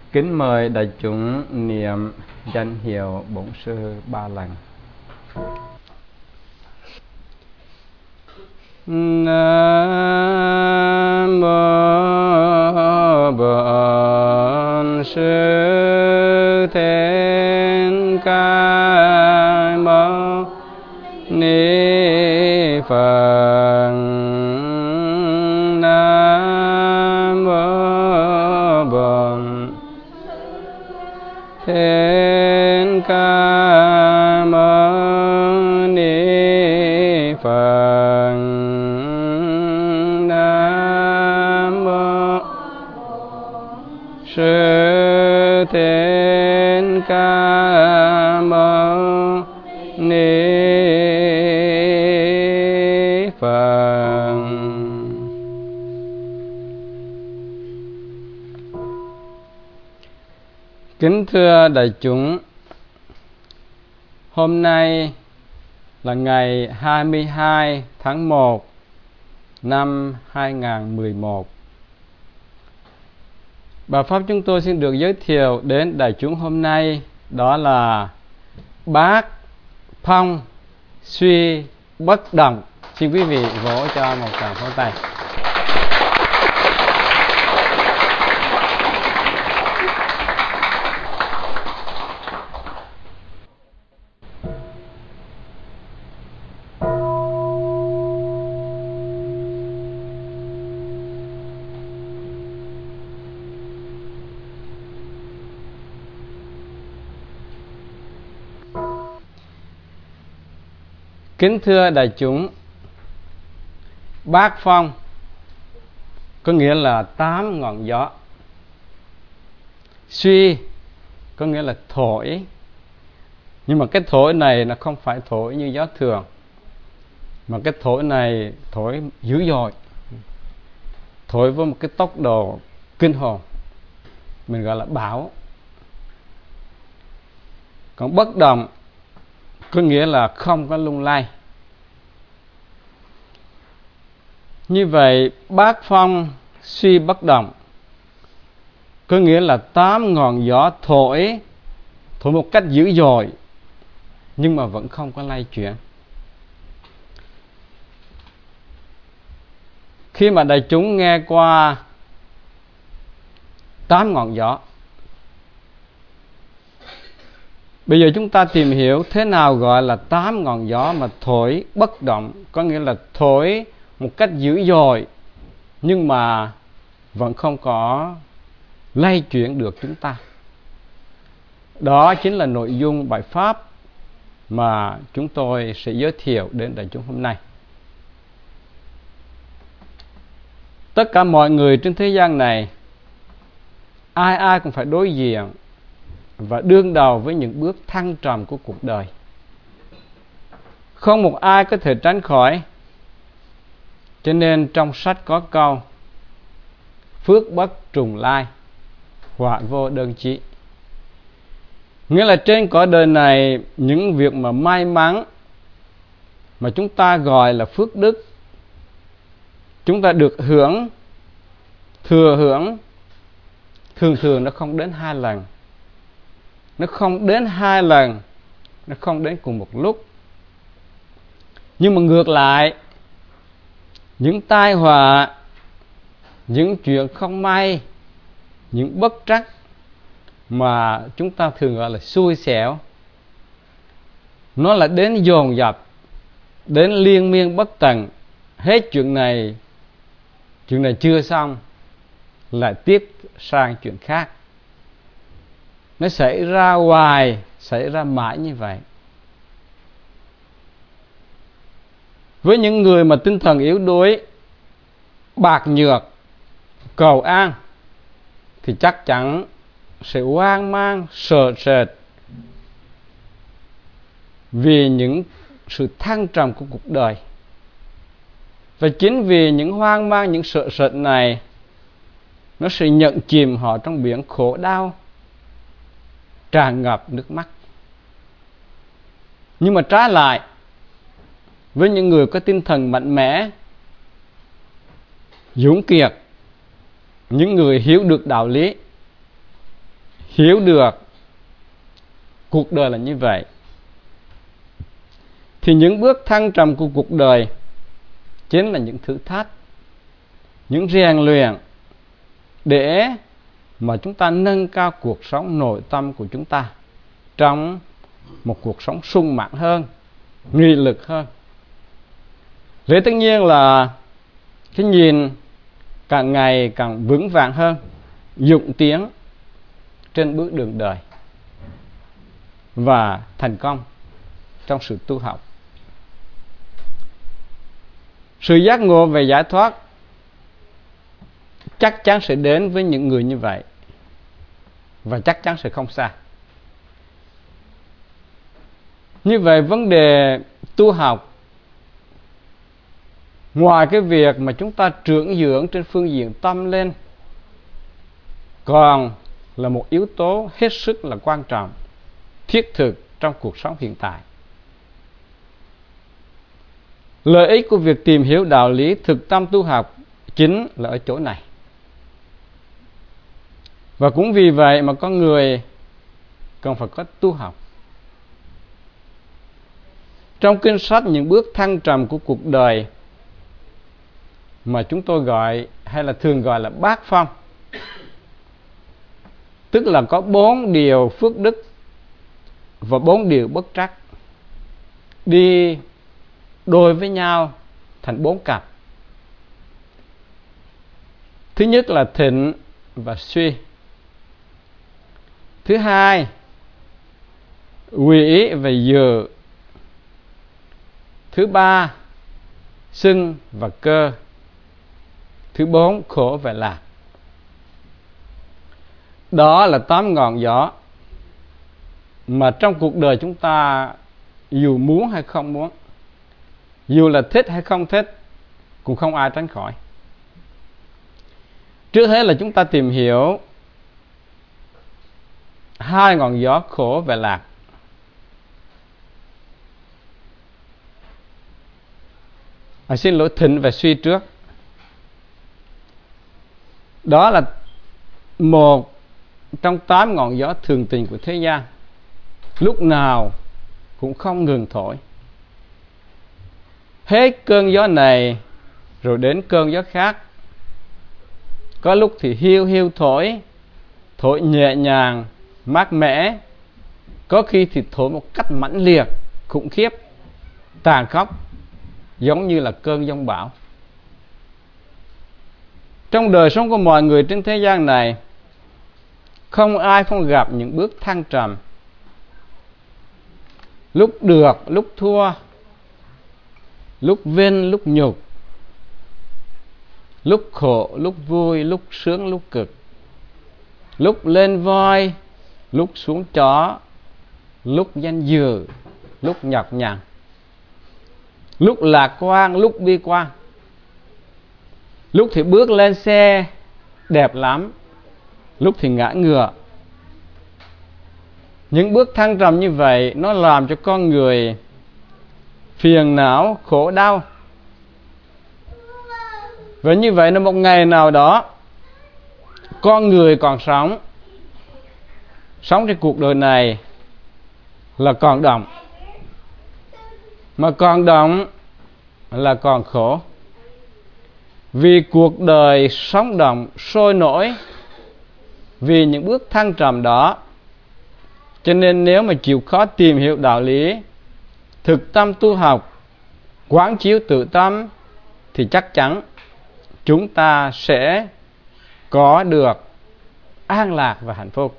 Kính mời đại chúng niệm danh hiệu Bổn Sư 3 lần. Nam mô Bổn Sư Thích Ca Mâu Ni Phật. Nam mô Bổn Thích Ca Mâu Ni Phật. Nam mô Sư Thích Ca Mâu Ni Phật. Kính thưa đại chúng, hôm nay là ngày 22 tháng 1 năm 2011. Bài pháp chúng tôi xin được giới thiệu đến đại chúng hôm nay đó là Bát Phong Suy Bất Động. Xin quý vị vỗ cho một tràng pháo tay. Kính thưa đại chúng, Bát Phong có nghĩa là 8 ngọn gió. Suy có nghĩa là thổi. Nhưng mà cái thổi này nó không phải thổi như gió thường, mà cái thổi này thổi dữ dội, thổi với một cái tốc độ kinh hồn, mình gọi là bão. Còn bất động có nghĩa là không có lung lay. Như vậy Bát Phong Suy Bất Động có nghĩa là 8 ngọn gió thổi một cách dữ dội, nhưng mà vẫn không có lay chuyển. Khi mà đại chúng nghe qua 8 ngọn gió, bây giờ chúng ta tìm hiểu thế nào gọi là 8 ngọn gió mà thổi bất động, có nghĩa là thổi một cách dữ dội nhưng mà vẫn không có lay chuyển được chúng ta. Đó chính là nội dung bài pháp mà chúng tôi sẽ giới thiệu đến đại chúng hôm nay. Tất cả mọi người trên thế gian này, ai ai cũng phải đối diện và đương đầu với những bước thăng trầm của cuộc đời. Không một ai có thể tránh khỏi. Cho nên trong sách có câu phước bất trùng lai, họa vô đơn chí. Nghĩa là trên cõi đời này, những việc mà may mắn mà chúng ta gọi là phước đức, chúng ta được hưởng, thừa hưởng, thường nó không đến 2 lần. Nó không đến 2 lần, nó không đến cùng một lúc. Nhưng mà ngược lại, những tai họa, những chuyện không may, những bất trắc mà chúng ta thường gọi là xui xẻo, nó là đến dồn dập, đến liên miên bất tận. Hết chuyện này chưa xong, lại tiếp sang chuyện khác. Nó xảy ra hoài, xảy ra mãi như vậy. Với những người mà tinh thần yếu đuối, bạc nhược, cầu an, thì chắc chắn sẽ hoang mang, sợ sệt vì những sự thăng trầm của cuộc đời. Và chính vì những hoang mang, những sợ sệt này, nó sẽ nhận chìm họ trong biển khổ đau, tràn ngập nước mắt. Nhưng mà trái lại, với những người có tinh thần mạnh mẽ, dũng kiệt, những người hiểu được đạo lý, hiểu được cuộc đời là như vậy, thì những bước thăng trầm của cuộc đời chính là những thử thách, những rèn luyện để mà chúng ta nâng cao cuộc sống nội tâm của chúng ta trong một cuộc sống sung mãn hơn, nghị lực hơn. Rồi tất nhiên là cái nhìn càng ngày càng vững vàng hơn, dũng tiến trên bước đường đời và thành công trong sự tu học. Sự giác ngộ về giải thoát chắc chắn sẽ đến với những người như vậy, và chắc chắn sẽ không xa. Như vậy vấn đề tu học, ngoài cái việc mà chúng ta trưởng dưỡng trên phương diện tâm linh, còn là một yếu tố hết sức là quan trọng, thiết thực trong cuộc sống hiện tại. Lợi ích của việc tìm hiểu đạo lý thực tâm tu học chính là ở chỗ này. Và cũng vì vậy mà con người cần phải có tu học. Trong kinh sách Những bước thăng trầm của cuộc đời, mà chúng tôi gọi hay là thường gọi là bát phong, tức là có 4 điều phước đức và 4 điều bất trắc đi đôi với nhau thành 4 cặp. Thứ nhất là thịnh và suy. Thứ hai, quỷ và dự. Thứ ba, xưng và cơ. Thứ 4, khổ và lạc. Đó là 8 ngọn gió mà trong cuộc đời chúng ta, dù muốn hay không muốn, dù là thích hay không thích, cũng không ai tránh khỏi. Trước hết là chúng ta tìm hiểu 2 ngọn gió khổ và lạc. Xin lỗi, thịnh và suy trước. Đó là một trong 8 ngọn gió thường tình của thế gian, lúc nào cũng không ngừng thổi. Hết cơn gió này rồi đến cơn gió khác. Có lúc thì hiu hiu thổi, thổi nhẹ nhàng, mát mẻ. Có khi thì thổi một cách mãnh liệt, khủng khiếp, tàn khốc, giống như là cơn giông bão. Trong đời sống của mọi người trên thế gian này, không ai không gặp những bước thăng trầm. Lúc được, lúc thua, lúc vinh, lúc nhục, lúc khổ, lúc vui, lúc sướng, lúc cực, lúc lên voi, lúc xuống chó, lúc danh dự, lúc nhọc nhằn, lúc lạc quan, lúc bi quan. Lúc thì bước lên xe đẹp lắm, lúc thì ngã ngựa. Những bước thăng trầm như vậy nó làm cho con người phiền não, khổ đau. Và như vậy là một ngày nào đó, con người còn sống trên cuộc đời này là còn động. Mà còn động là còn khổ. Vì cuộc đời sống động, sôi nổi, vì những bước thăng trầm đó, cho nên nếu mà chịu khó tìm hiểu đạo lý, thực tâm tu học, quán chiếu tự tâm, thì chắc chắn chúng ta sẽ có được an lạc và hạnh phúc.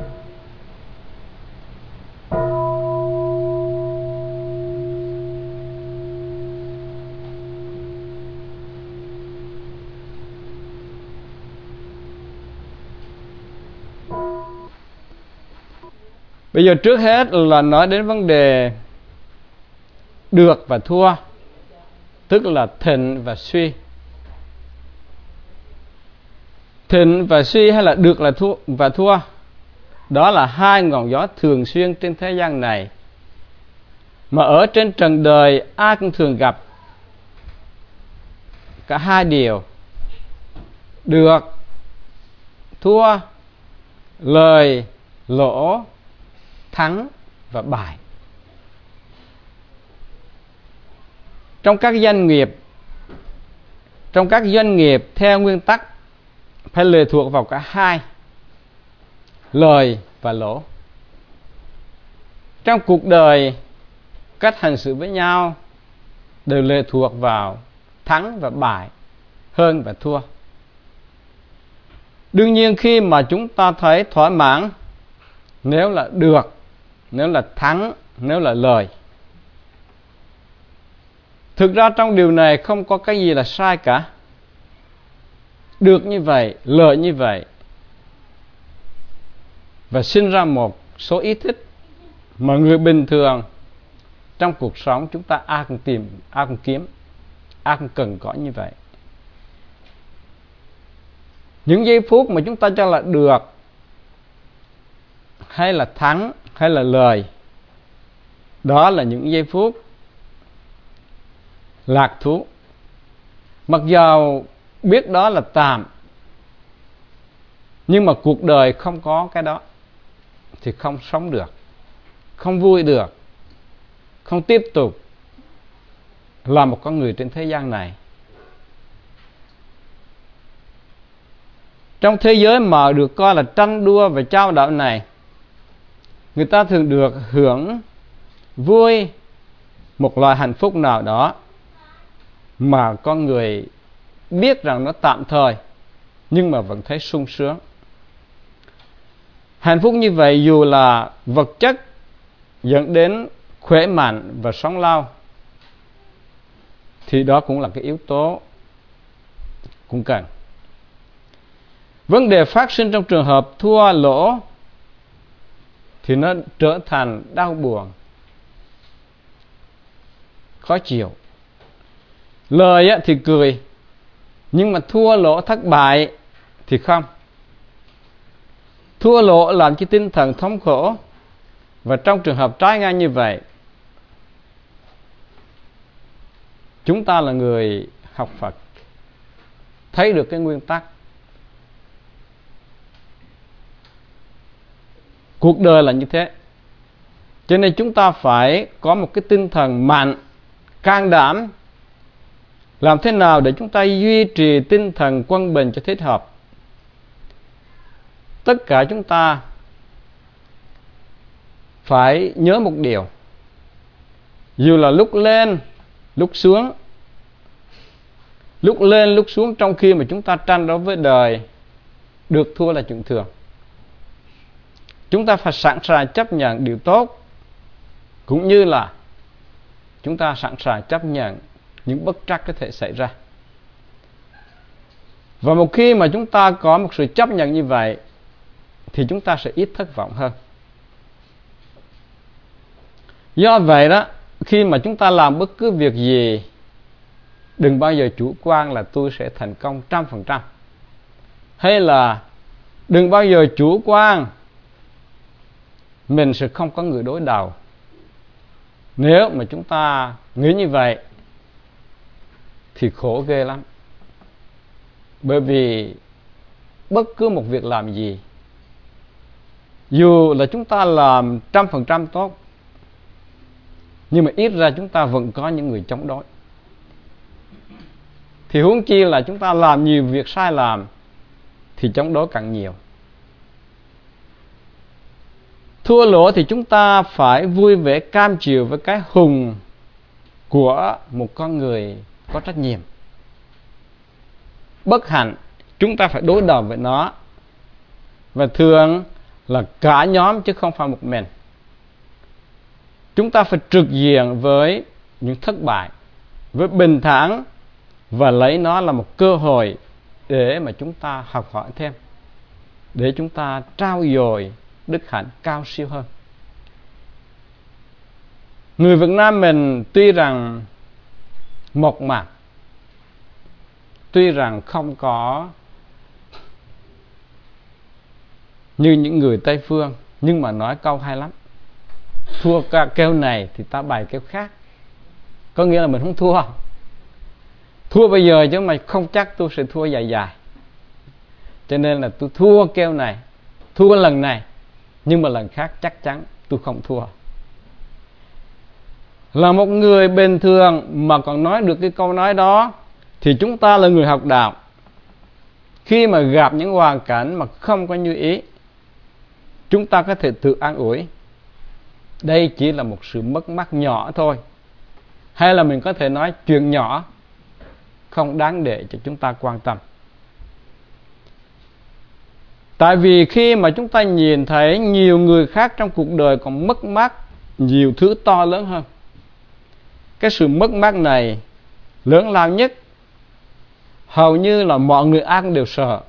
Bây giờ trước hết là nói đến vấn đề được và thua, tức là thịnh và suy. Thịnh và suy hay là được là thua và thua, đó là 2 ngọn gió thường xuyên trên thế gian này, mà ở trên trần đời ai cũng thường gặp cả 2 điều: được, thua, lời lỗ, thắng và bại. Trong các doanh nghiệp theo nguyên tắc phải lệ thuộc vào cả hai, lời và lỗ. Trong cuộc đời, cách hành xử với nhau đều lệ thuộc vào thắng và bại, hơn và thua. Đương nhiên khi mà chúng ta thấy thỏa mãn nếu là được, nếu là thắng, nếu là lời. Thực ra trong điều này không có cái gì là sai cả. Được như vậy, lợi như vậy, và sinh ra một số ý thích mà người bình thường trong cuộc sống chúng ta ai cũng tìm, ai cũng kiếm, ai cũng cần có như vậy. Những giây phút mà chúng ta cho là được, hay là thắng, hay là lời, đó là những giây phút lạc thú. Mặc dầu biết đó là tạm, nhưng mà cuộc đời không có cái đó thì không sống được, không vui được, không tiếp tục là một con người trên thế gian này. Trong thế giới mà được coi là tranh đua và trao đảo này, người ta thường được hưởng vui một loại hạnh phúc nào đó mà con người biết rằng nó tạm thời nhưng mà vẫn thấy sung sướng. Hạnh phúc như vậy dù là vật chất dẫn đến khỏe mạnh và sống lâu thì đó cũng là cái yếu tố cũng cần. Vấn đề phát sinh trong trường hợp thua lỗ thì nó trở thành đau buồn, khó chịu. Lời thì cười, nhưng mà thua lỗ thất bại thì không. Thua lỗ làm cho tinh thần thống khổ, và trong trường hợp trái ngang như vậy, chúng ta là người học Phật thấy được cái nguyên tắc cuộc đời là như thế. Cho nên chúng ta phải có một cái tinh thần mạnh, can đảm, làm thế nào để chúng ta duy trì tinh thần quân bình cho thích hợp. Tất cả chúng ta phải nhớ một điều, dù là lúc lên, lúc xuống, lúc lên, lúc xuống trong khi mà chúng ta tranh đấu với đời, được thua là chuyện thường. Chúng ta phải sẵn sàng chấp nhận điều tốt, cũng như là chúng ta sẵn sàng chấp nhận những bất trắc có thể xảy ra. Và một khi mà chúng ta có một sự chấp nhận như vậy thì chúng ta sẽ ít thất vọng hơn. Do vậy đó, khi mà chúng ta làm bất cứ việc gì, đừng bao giờ chủ quan là tôi sẽ thành công 100%. Hay là đừng bao giờ chủ quan mình sẽ không có người đối đầu. Nếu mà chúng ta nghĩ như vậy thì khổ ghê lắm. Bởi vì bất cứ một việc làm gì, dù là chúng ta làm 100% tốt, nhưng mà ít ra chúng ta vẫn có những người chống đối. Thì huống chi là chúng ta làm nhiều việc sai lầm thì chống đối càng nhiều. Thua lỗ thì chúng ta phải vui vẻ cam chịu với cái hùng của một con người có trách nhiệm. Bất hạnh chúng ta phải đối đầu với nó, và thường là cả nhóm chứ không phải một mình. Chúng ta phải trực diện với những thất bại với bình thản, và lấy nó là một cơ hội để mà chúng ta học hỏi thêm, để chúng ta trau dồi đức hạnh cao siêu hơn. Người Việt Nam mình tuy rằng mộc mạc, tuy rằng không có như những người Tây Phương, nhưng mà nói câu hay lắm: thua keo này thì ta bày keo khác. Có nghĩa là mình không thua. Thua bây giờ chứ mà không chắc tôi sẽ thua dài dài. Cho nên là tôi thua keo này, thua lần này, nhưng mà lần khác chắc chắn tôi không thua. Là một người bình thường mà còn nói được cái câu nói đó thì chúng ta là người học đạo. Khi mà gặp những hoàn cảnh mà không có như ý, chúng ta có thể tự an ủi đây chỉ là một sự mất mát nhỏ thôi, hay là mình có thể nói chuyện nhỏ không đáng để cho chúng ta quan tâm. Tại vì khi mà chúng ta nhìn thấy nhiều người khác trong cuộc đời còn mất mát nhiều thứ to lớn hơn, cái sự mất mát này lớn lao nhất, hầu như là mọi người ai cũng đều sợ,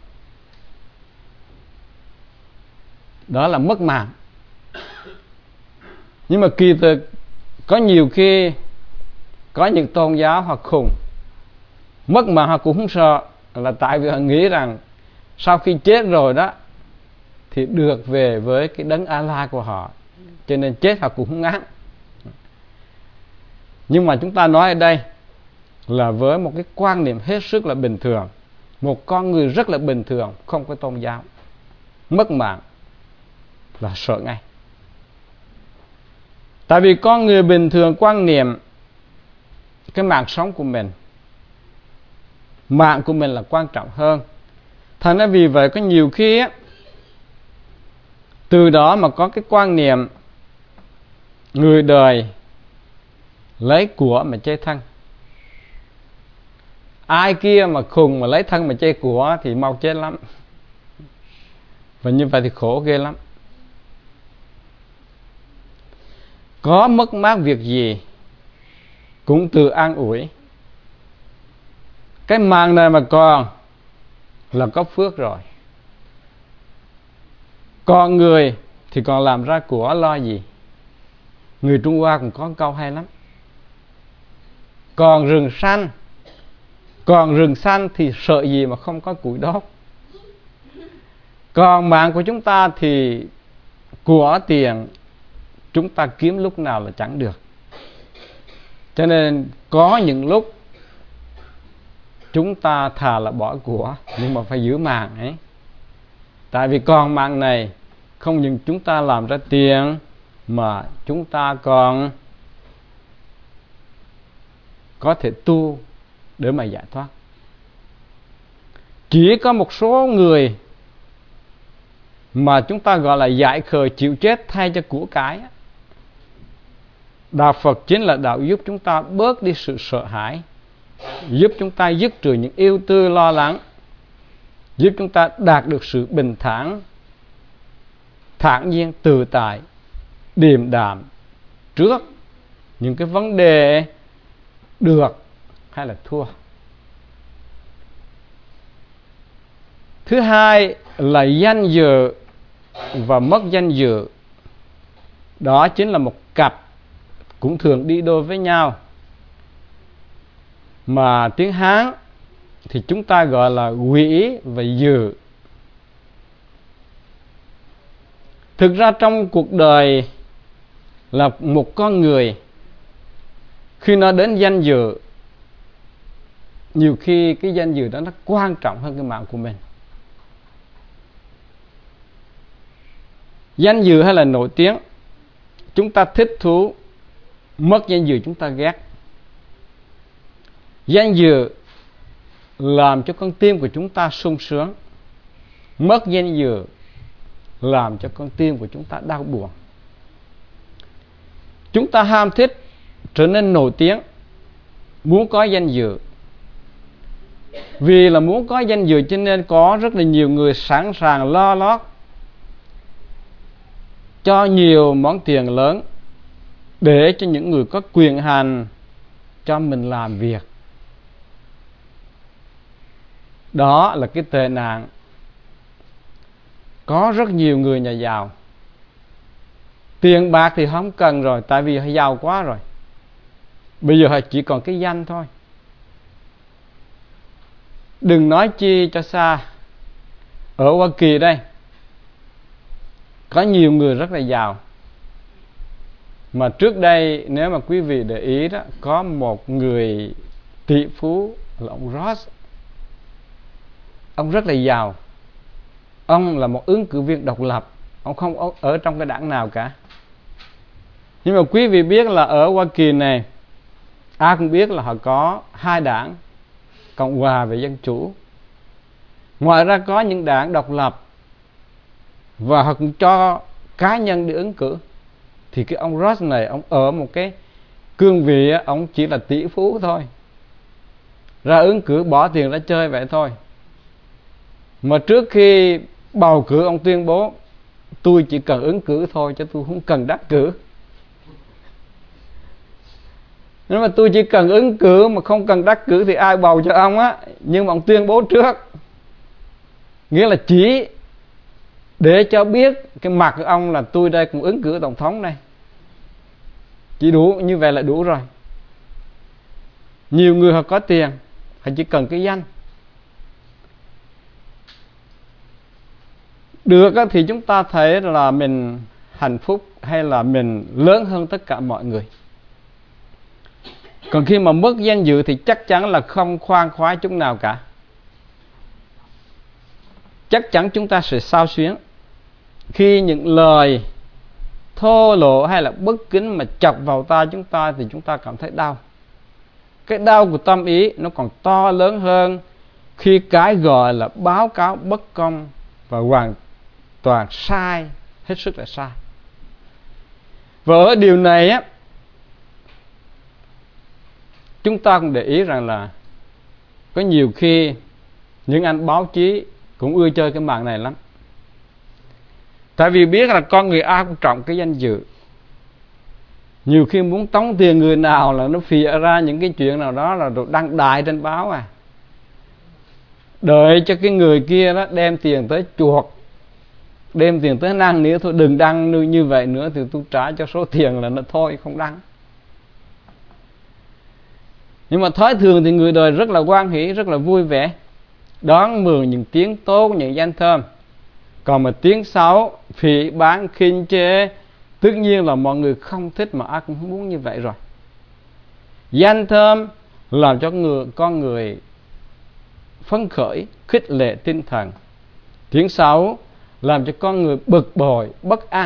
đó là mất mạng. Nhưng mà kỳ thực có nhiều khi có những tôn giáo hoặc khùng mất mạng họ cũng không sợ, là tại vì họ nghĩ rằng sau khi chết rồi đó thì được về với cái đấng A-la của họ, cho nên chết họ cũng không ngán. Nhưng mà chúng ta nói ở đây là với một cái quan niệm hết sức là bình thường, một con người rất là bình thường, không có tôn giáo, mất mạng là sợ ngay. Tại vì con người bình thường quan niệm cái mạng sống của mình, mạng của mình là quan trọng hơn. Thành ra vì vậy có nhiều khi á, từ đó mà có cái quan niệm người đời lấy của mà chê thân. Ai kia mà khùng mà lấy thân mà chê của thì mau chết lắm. Và như vậy thì khổ ghê lắm. Có mất mát việc gì cũng tự an ủi, cái mạng này mà còn là có phước rồi. Còn người thì còn làm ra của lo gì. Người Trung Hoa cũng có câu hay lắm: còn rừng xanh thì sợ gì mà không có củi đốt. Còn mạng của chúng ta thì của tiền chúng ta kiếm lúc nào là chẳng được. Cho nên có những lúc chúng ta thà là bỏ của nhưng mà phải giữ mạng ấy. Tại vì còn mạng này không những chúng ta làm ra tiền mà chúng ta còn có thể tu để mà giải thoát. Chỉ có một số người mà chúng ta gọi là giải khờ chịu chết thay cho của cải. Đạo Phật chính là đạo giúp chúng ta bớt đi sự sợ hãi, giúp chúng ta dứt trừ những ưu tư lo lắng, giúp chúng ta đạt được sự bình thản, thản nhiên tự tại, điềm đạm trước những cái vấn đề được hay là thua. Thứ hai là danh dự và mất danh dự. Đó chính là một cặp cũng thường đi đôi với nhau, mà tiếng Hán thì chúng ta gọi là quỷ và dự. Thực ra trong cuộc đời là một con người, khi nó đến danh dự, nhiều khi cái danh dự đó nó quan trọng hơn cái mạng của mình. Danh dự hay là nổi tiếng, chúng ta thích thú, mất danh dự chúng ta ghét. Danh dự làm cho con tim của chúng ta sung sướng, mất danh dự làm cho con tim của chúng ta đau buồn. Chúng ta ham thích trở nên nổi tiếng, muốn có danh dự. Vì là muốn có danh dự cho nên có rất là nhiều người sẵn sàng lo lót cho nhiều món tiền lớn để cho những người có quyền hành cho mình làm việc. Đó là cái tệ nạn. Có rất nhiều người nhà giàu, tiền bạc thì không cần rồi, tại vì họ giàu quá rồi. Bây giờ họ chỉ còn cái danh thôi. Đừng nói chi cho xa, ở Hoa Kỳ đây có nhiều người rất là giàu, mà trước đây nếu mà quý vị để ý đó, có một người tỷ phú là ông Ross. Ông rất là giàu. Ông là một ứng cử viên độc lập ông không ở trong cái đảng nào cả. Nhưng mà quý vị biết là ở Hoa Kỳ này, ai cũng biết là họ có 2 đảng, Cộng hòa và Dân chủ. Ngoài ra có những đảng độc lập, và họ cũng cho cá nhân đi ứng cử. Thì cái ông Ross này, ông ở một cái cương vị, ông chỉ là tỷ phú thôi, ra ứng cử bỏ tiền ra chơi vậy thôi. Mà trước khi bầu cử, ông tuyên bố tôi chỉ cần ứng cử thôi, chứ tôi không cần đắc cử. Nếu mà tôi chỉ cần ứng cử mà không cần đắc cử thì ai bầu cho ông á. Nhưng mà ông tuyên bố trước, nghĩa là chỉ để cho biết cái mặt của ông là tôi đây cũng ứng cử tổng thống này. Chỉ đủ như vậy là đủ rồi. Nhiều người họ có tiền, họ chỉ cần cái danh. Được thì chúng ta thấy là mình hạnh phúc, hay là mình lớn hơn tất cả mọi người. Còn khi mà mất danh dự thì chắc chắn là không khoan khoái chút nào cả. Chắc chắn chúng ta sẽ xao xuyến khi những lời thô lỗ hay là bất kính mà chọc vào tai chúng ta, thì chúng ta cảm thấy đau. Cái đau của tâm ý nó còn to lớn hơn khi cái gọi là báo cáo bất công và hoàn toàn sai, hết sức là sai. Và ở điều này á, chúng ta cũng để ý rằng là có nhiều khi những anh báo chí cũng ưa chơi cái màn này lắm. Tại vì biết là con người ai cũng trọng cái danh dự. Nhiều khi muốn tống tiền người nào là nó phịa ra những cái chuyện nào đó là đăng đại trên báo à. Đợi cho cái người kia đó đem tiền tới chuộc, đem tiền tới năn nỉ, thôi đừng đăng như vậy nữa thì tôi trả cho số tiền là nó thôi, không đăng. Nhưng mà thói thường thì người đời rất là hoan hỷ, rất là vui vẻ, đón mừng những tiếng tốt, những danh thơm. Còn mà tiếng xấu, phỉ báng, khinh chê, tất nhiên là mọi người không thích, mà ai cũng không muốn như vậy rồi. Danh thơm làm cho con người phấn khởi, khích lệ tinh thần. Tiếng xấu làm cho con người bực bội, bất an.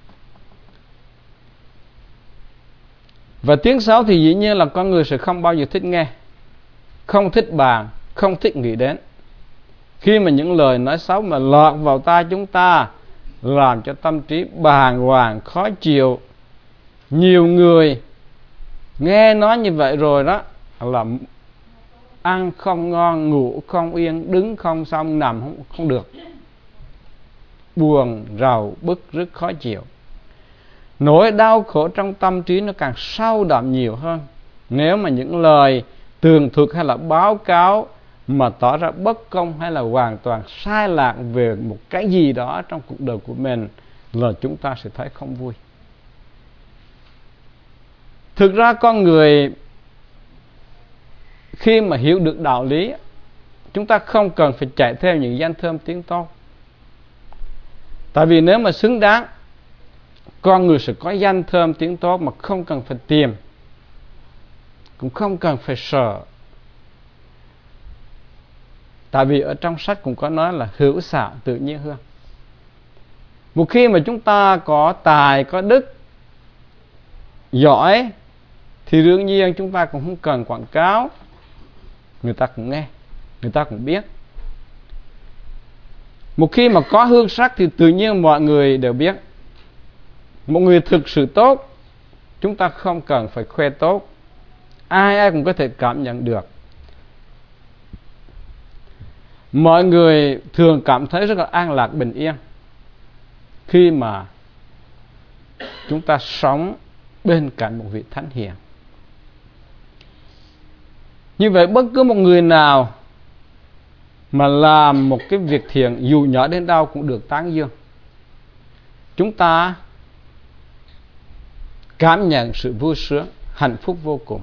Và tiếng xấu thì dĩ nhiên là con người sẽ không bao giờ thích nghe, không thích bàn, không thích nghĩ đến. Khi mà những lời nói xấu mà lọt vào tai chúng ta, làm cho tâm trí bàng hoàng, khó chịu. Nhiều người nghe nói như vậy rồi đó, là ăn không ngon, ngủ không yên, đứng không xong, nằm không được. Buồn, rầu, bức rứt, khó chịu. Nỗi đau khổ trong tâm trí nó càng sâu đậm nhiều hơn nếu mà những lời tường thuật hay là báo cáo mà tỏ ra bất công hay là hoàn toàn sai lạc về một cái gì đó trong cuộc đời của mình, là chúng ta sẽ thấy không vui. Thực ra con người khi mà hiểu được đạo lý, chúng ta không cần phải chạy theo những danh thơm tiếng tốt. Tại vì nếu mà xứng đáng, con người sẽ có danh thơm tiếng tốt mà không cần phải tìm, cũng không cần phải sợ. Tại vì ở trong sách cũng có nói là hữu xạ tự nhiên hương. Một khi mà chúng ta có tài, có đức, giỏi, thì đương nhiên chúng ta cũng không cần quảng cáo. Người ta cũng nghe, người ta cũng biết. Một khi mà có hương sắc thì tự nhiên mọi người đều biết. Một người thực sự tốt, chúng ta không cần phải khoe tốt, ai cũng có thể cảm nhận được. Mọi người thường cảm thấy rất là an lạc, bình yên khi mà chúng ta sống bên cạnh một vị thánh hiền. Như vậy bất cứ một người nào mà làm một cái việc thiện, dù nhỏ đến đâu, cũng được tán dương. Chúng ta cảm nhận sự vui sướng, hạnh phúc vô cùng.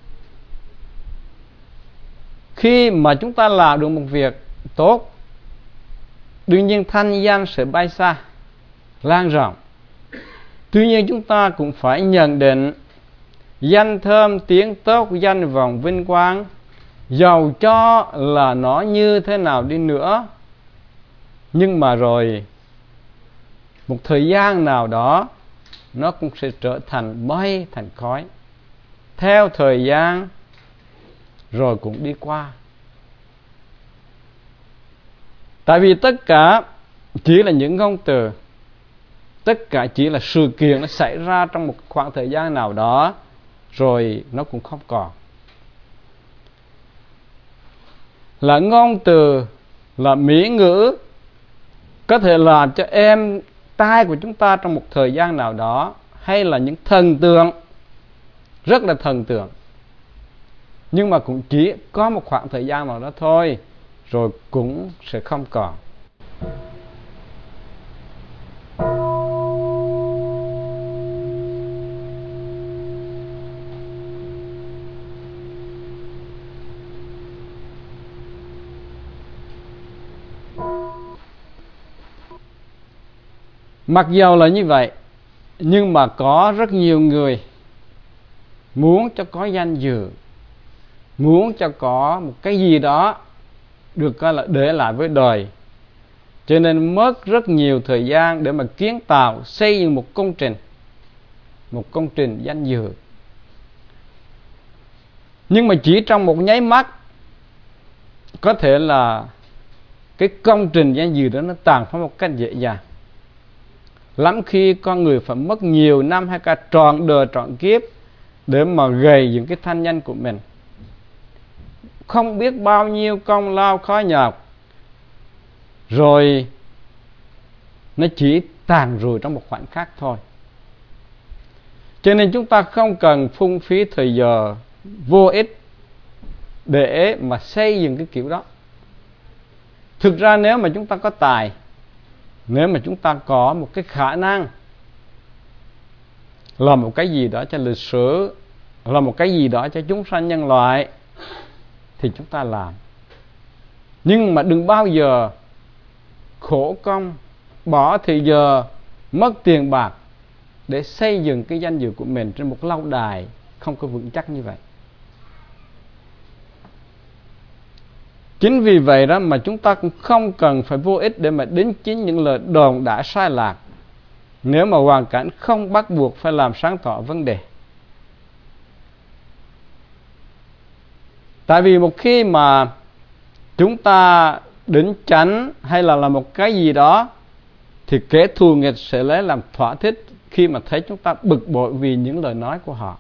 Khi mà chúng ta làm được một việc tốt, đương nhiên thanh danh sẽ bay xa, lan rộng. Tuy nhiên chúng ta cũng phải nhận định danh thơm tiếng tốt, danh vọng vinh quang, dầu cho là nó như thế nào đi nữa, nhưng mà rồi một thời gian nào đó nó cũng sẽ trở thành mây thành khói, theo thời gian rồi cũng đi qua. Tại vì tất cả chỉ là những ngôn từ, tất cả chỉ là sự kiện nó xảy ra trong một khoảng thời gian nào đó, rồi nó cũng không còn. Là ngôn từ, là mỹ ngữ có thể làm cho êm tai của chúng ta trong một thời gian nào đó, hay là những thần tượng, rất là thần tượng, nhưng mà cũng chỉ có một khoảng thời gian nào đó thôi, rồi cũng sẽ không còn. Mặc dầu là như vậy, nhưng mà có rất nhiều người muốn cho có danh dự, muốn cho có một cái gì đó được coi là để lại với đời, cho nên mất rất nhiều thời gian để mà kiến tạo, xây dựng một công trình danh dự. Nhưng mà chỉ trong một nháy mắt, có thể là cái công trình danh dự đó nó tàn phá một cách dễ dàng. Lắm khi con người phải mất nhiều năm hay cả trọn đời trọn kiếp để mà gầy dựng cái thanh danh của mình. Không biết bao nhiêu công lao khó nhọc, rồi nó chỉ tàn rụi trong một khoảnh khắc thôi. Cho nên chúng ta không cần phung phí thời giờ vô ích để mà xây dựng cái kiểu đó. Thực ra nếu mà chúng ta có tài, nếu mà chúng ta có một cái khả năng làm một cái gì đó cho lịch sử, làm một cái gì đó cho chúng sanh nhân loại, thì chúng ta làm. Nhưng mà đừng bao giờ khổ công, bỏ thời giờ, mất tiền bạc để xây dựng cái danh dự của mình trên một lâu đài không có vững chắc như vậy. Chính vì vậy đó mà chúng ta cũng không cần phải vô ích để mà đính chính những lời đồn đã sai lạc, nếu mà hoàn cảnh không bắt buộc phải làm sáng tỏ vấn đề. Tại vì một khi mà chúng ta đính chánh hay là làm một cái gì đó, thì kẻ thù nghịch sẽ lấy làm thỏa thích khi mà thấy chúng ta bực bội vì những lời nói của họ.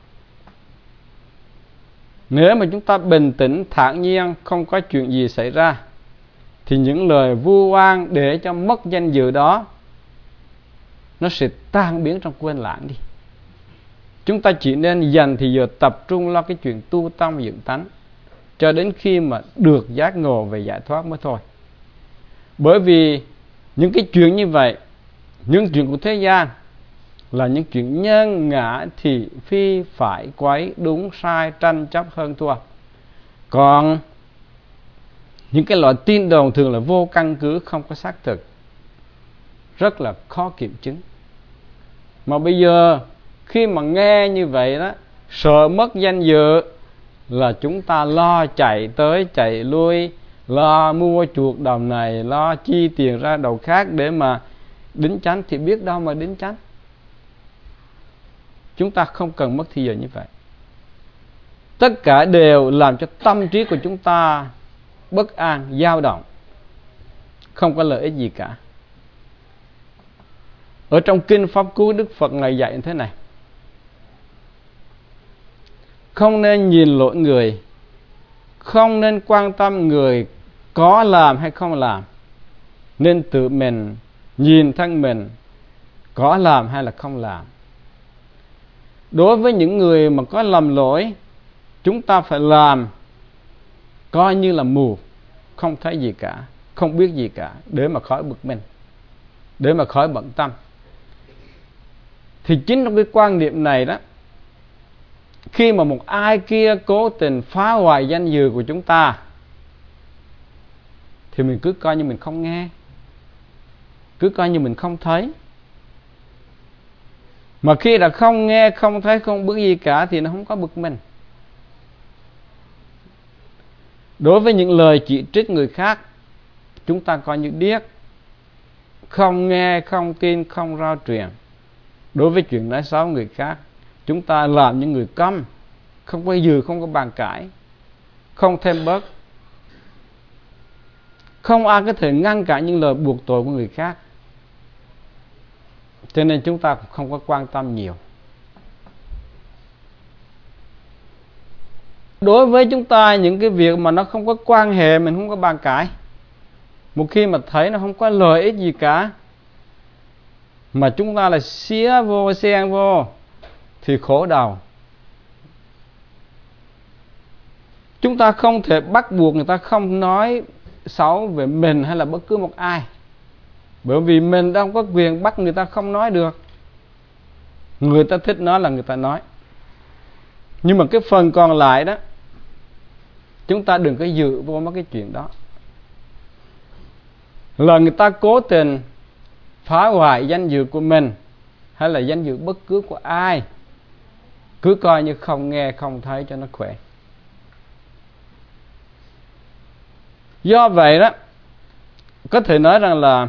Nếu mà chúng ta bình tĩnh, thản nhiên, không có chuyện gì xảy ra, thì những lời vu oan để cho mất danh dự đó nó sẽ tan biến trong quên lãng đi. Chúng ta chỉ nên dành thì giờ tập trung lo cái chuyện tu tâm dựng tánh, cho đến khi mà được giác ngộ về giải thoát mới thôi. Bởi vì những cái chuyện như vậy, những chuyện của thế gian là những chuyện nhân ngã thị phi phải quấy, đúng sai, tranh chấp hơn thua. Còn những cái loại tin đồn thường là vô căn cứ, không có xác thực, rất là khó kiểm chứng. Mà bây giờ khi mà nghe như vậy đó, sợ mất danh dự là chúng ta lo chạy tới chạy lui, lo mua chuộc đồng này, lo chi tiền ra đầu khác để mà đính chánh, thì biết đâu mà đính chánh. Chúng ta không cần mất thời giờ như vậy. Tất cả đều làm cho tâm trí của chúng ta bất an, dao động, không có lợi ích gì cả. Ở trong Kinh Pháp Cú, Đức Phật Ngài dạy như thế này: không nên nhìn lỗi người, không nên quan tâm người có làm hay không làm, nên tự mình nhìn thân mình có làm hay là không làm. Đối với những người mà có lầm lỗi, chúng ta phải làm coi như là mù, không thấy gì cả, không biết gì cả, để mà khỏi bực mình, để mà khỏi bận tâm. Thì chính trong cái quan niệm này đó, khi mà một ai kia cố tình phá hoại danh dự của chúng ta, thì mình cứ coi như mình không nghe, cứ coi như mình không thấy. Mà khi đã không nghe, không thấy, không biết gì cả thì nó không có bực mình. Đối với những lời chỉ trích người khác, chúng ta coi như điếc, không nghe, không tin, không rao truyền. Đối với chuyện nói xấu người khác, chúng ta làm những người câm, không có dừ, không có bàn cãi, không thêm bớt. Không ai có thể ngăn cản những lời buộc tội của người khác. Cho nên chúng ta cũng không có quan tâm nhiều. Đối với chúng ta, những cái việc mà nó không có quan hệ, mình không có bàn cãi. Một khi mà thấy nó không có lợi ích gì cả, mà chúng ta là xía vô, xen vô, thì khổ đầu. Chúng ta không thể bắt buộc người ta không nói xấu về mình hay là bất cứ một ai, bởi vì mình đâu có quyền bắt người ta không nói được. Người ta thích nói là người ta nói. Nhưng mà cái phần còn lại đó, chúng ta đừng có dự vô mấy cái chuyện đó. Là người ta cố tình phá hoại danh dự của mình hay là danh dự bất cứ của ai, cứ coi như không nghe không thấy cho nó khỏe. Do vậy đó, có thể nói rằng là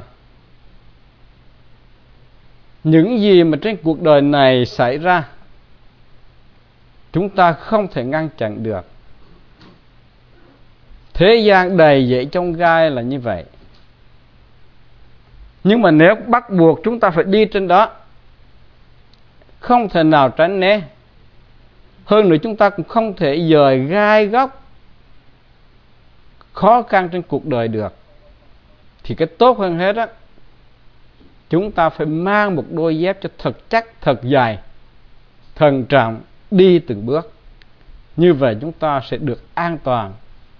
những gì mà trên cuộc đời này xảy ra, chúng ta không thể ngăn chặn được. Thế gian đầy dẫy chông gai là như vậy. Nhưng mà nếu bắt buộc chúng ta phải đi trên đó, không thể nào tránh né. Hơn nữa chúng ta cũng không thể dời gai góc khó khăn trên cuộc đời được. Thì cái tốt hơn hết á, chúng ta phải mang một đôi dép cho thật chắc, thật dài, thận trọng, đi từng bước. Như vậy chúng ta sẽ được an toàn.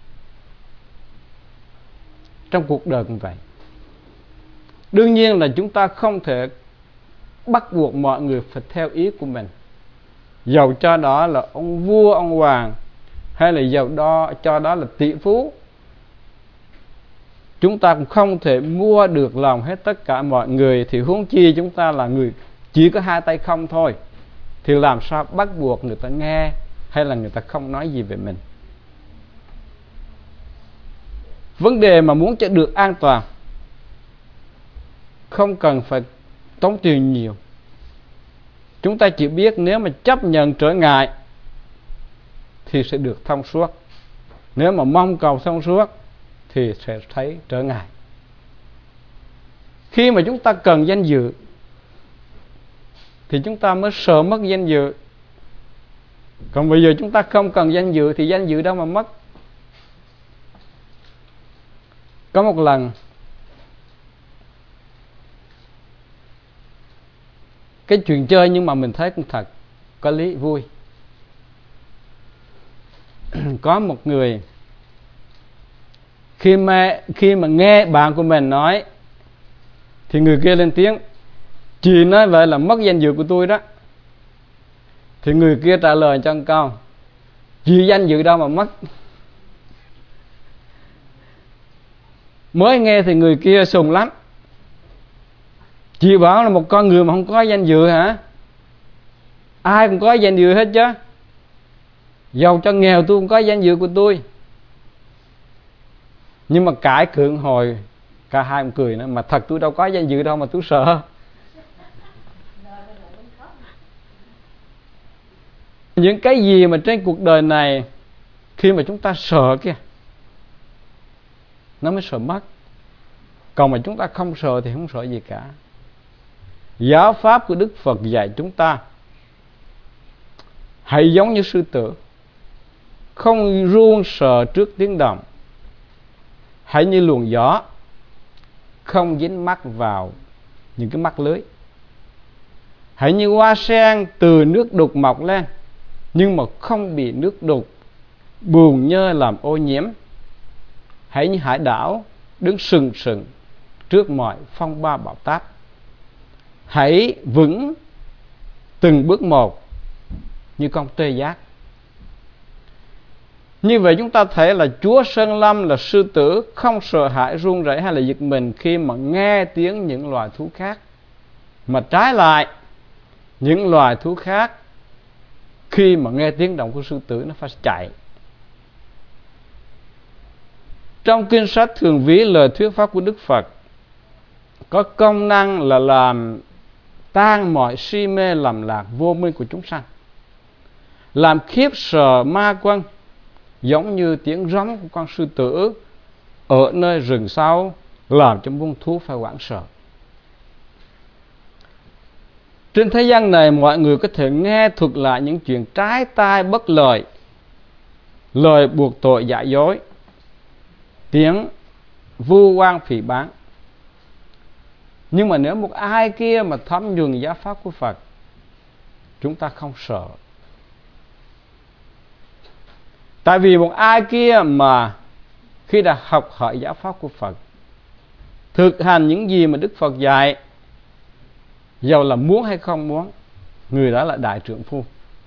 Trong cuộc đời cũng vậy. Đương nhiên là chúng ta không thể bắt buộc mọi người phải theo ý của mình. Dầu cho đó là ông vua, ông hoàng, hay là dầu cho đó là tỷ phú, chúng ta cũng không thể mua được lòng hết tất cả mọi người. Thì huống chi chúng ta là người chỉ có hai tay không thôi, thì làm sao bắt buộc người ta nghe hay là người ta không nói gì về mình. Vấn đề mà muốn cho được an toàn, không cần phải tốn tiền nhiều. Chúng ta chỉ biết nếu mà chấp nhận trở ngại thì sẽ được thông suốt. Nếu mà mong cầu thông suốt thì sẽ thấy trở ngại. Khi mà chúng ta cần danh dự thì chúng ta mới sợ mất danh dự. Còn bây giờ chúng ta không cần danh dự thì danh dự đâu mà mất. Có một lần, cái chuyện chơi nhưng mà mình thấy cũng thật có lý vui. Có một người khi mà nghe bạn của mình nói thì người kia lên tiếng: "Chị nói vậy là mất danh dự của tôi đó." Thì người kia trả lời cho một câu: "Chị danh dự đâu mà mất." Mới nghe thì người kia sùng lắm: "Chị bảo là một con người mà không có danh dự hả? Ai cũng có danh dự hết chứ. Dầu cho nghèo tôi cũng có danh dự của tôi." Nhưng mà cãi cưỡng hồi, cả hai cũng cười nữa: "Mà thật tôi đâu có danh dự đâu mà tôi sợ." Những cái gì mà trên cuộc đời này, khi mà chúng ta sợ kìa, nó mới sợ mất. Còn mà chúng ta không sợ thì không sợ gì cả. Giáo pháp của Đức Phật dạy chúng ta hãy giống như sư tử, không run sợ trước tiếng động. Hãy như luồng gió, không dính mắc vào những cái mắc lưới. Hãy như hoa sen từ nước đục mọc lên, nhưng mà không bị nước đục bùn nhơ làm ô nhiễm. Hãy như hải đảo đứng sừng sững trước mọi phong ba bão táp. Hãy vững từng bước một như con tê giác. Như vậy chúng ta thấy là Chúa Sơn Lâm là sư tử, không sợ hãi run rẩy hay là giật mình khi mà nghe tiếng những loài thú khác. Mà trái lại, những loài thú khác khi mà nghe tiếng động của sư tử nó phải chạy. Trong kinh sách thường ví lời thuyết pháp của Đức Phật, có công năng là làm tan mọi si mê lầm lạc vô minh của chúng sanh, làm khiếp sợ ma quân, giống như tiếng rống của con sư tử ở nơi rừng sâu, làm cho muôn thú phải hoảng sợ. Trên thế gian này, mọi người có thể nghe thuật lại những chuyện trái tai bất lợi, lời buộc tội giả dối, tiếng vu oan phỉ báng. Nhưng mà nếu một ai kia mà thấm nhuần giáo pháp của Phật, chúng ta không sợ. Tại vì một ai kia mà khi đã học hỏi giáo pháp của Phật, thực hành những gì mà Đức Phật dạy, dầu là muốn hay không muốn, người đó là đại trượng phu.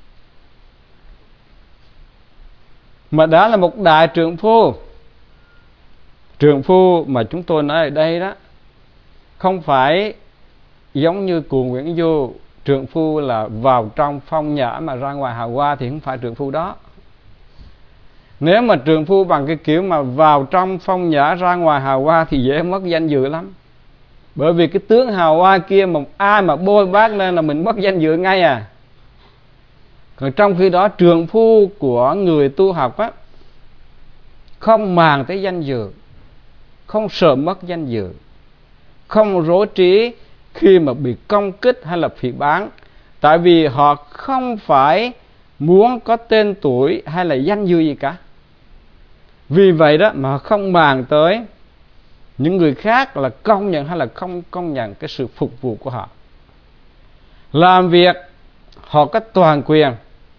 Mà đó là một đại trượng phu. Trượng phu mà chúng tôi nói ở đây đó, không phải giống như cụ Nguyễn Du, trượng phu là vào trong phong nhã mà ra ngoài hào hoa, thì không phải trượng phu đó. Nếu mà trượng phu bằng cái kiểu mà vào trong phong nhã ra ngoài hào hoa thì dễ mất danh dự lắm. Bởi vì cái tướng hào hoa kia mà ai mà bôi bác lên là mình mất danh dự ngay à. Còn trong khi đó trượng phu của người tu học á, không màng tới danh dự, không sợ mất danh dự, không rối trí khi mà bị công kích hay là phỉ báng. Tại vì họ không phải muốn có tên tuổi hay là danh dự gì cả. Vì vậy đó mà họ không màng tới những người khác là công nhận hay là không công nhận cái sự phục vụ của họ. Làm việc họ có toàn quyền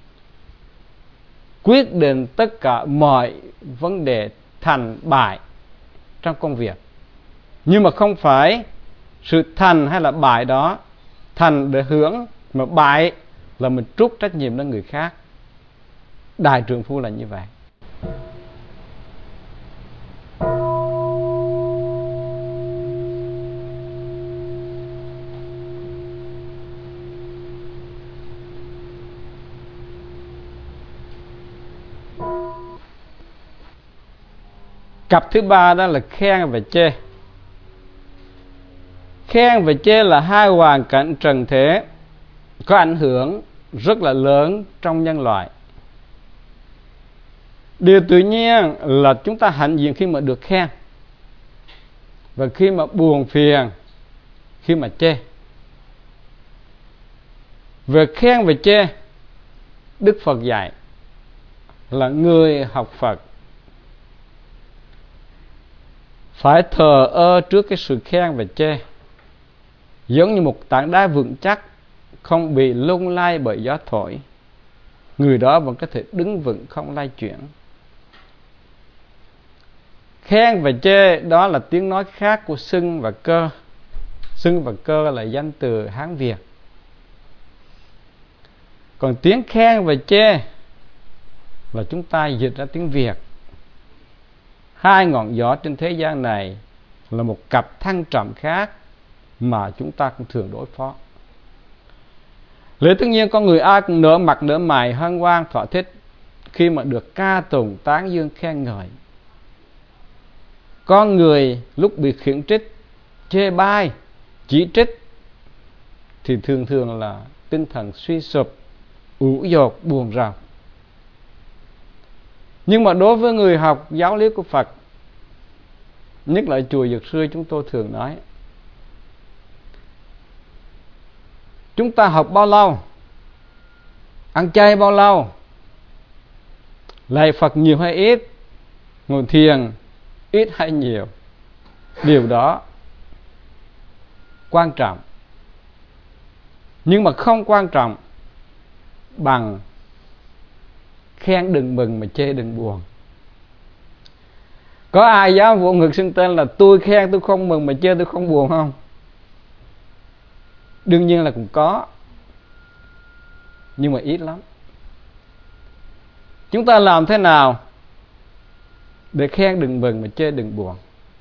quyết định tất cả mọi vấn đề thành bại trong công việc. Nhưng mà không phải sự thành hay là bại đó thành để hưởng, mà bại là mình trút trách nhiệm lên người khác. Đại trượng phu là như vậy. Cặp thứ ba đó là khen và chê. Khen và chê là hai hoàn cảnh trần thế có ảnh hưởng rất là lớn trong nhân loại. Điều tự nhiên là chúng ta hãnh diện khi mà được khen, và khi mà buồn phiền khi mà chê. Về khen và chê, Đức Phật dạy là người học Phật phải thờ ơ trước cái sự khen và chê, giống như một tảng đá vững chắc không bị lung lay bởi gió thổi. Người đó vẫn có thể đứng vững không lay chuyển. Khen và chê đó là tiếng nói khác của xưng và cơ. Xưng và cơ là danh từ Hán Việt. Còn tiếng khen và chê là chúng ta dịch ra tiếng Việt. Hai ngọn gió trên thế gian này là một cặp thăng trầm khác mà chúng ta cũng thường đối phó. Lẽ tất nhiên con người ai cũng nở mặt nở mày hân hoan thỏa thích khi mà được ca tụng tán dương khen ngợi. Con người lúc bị khiển trách, chê bai, chỉ trích thì thường thường là tinh thần suy sụp, ủ dột, buồn rầu. Nhưng mà đối với người học giáo lý của Phật, nhất là chùa Dược Sư, chúng tôi thường nói, chúng ta học bao lâu, ăn chay bao lâu, lạy Phật nhiều hay ít, ngồi thiền ít hay nhiều, điều đó quan trọng. Nhưng mà không quan trọng bằng khen đừng mừng mà chê đừng buồn. Có ai dám vỗ ngực xưng tên là tôi khen tôi không mừng mà chê tôi không buồn không? Đương nhiên là cũng có, nhưng mà ít lắm. Chúng ta làm thế nào để khen đừng mừng mà chê đừng buồn?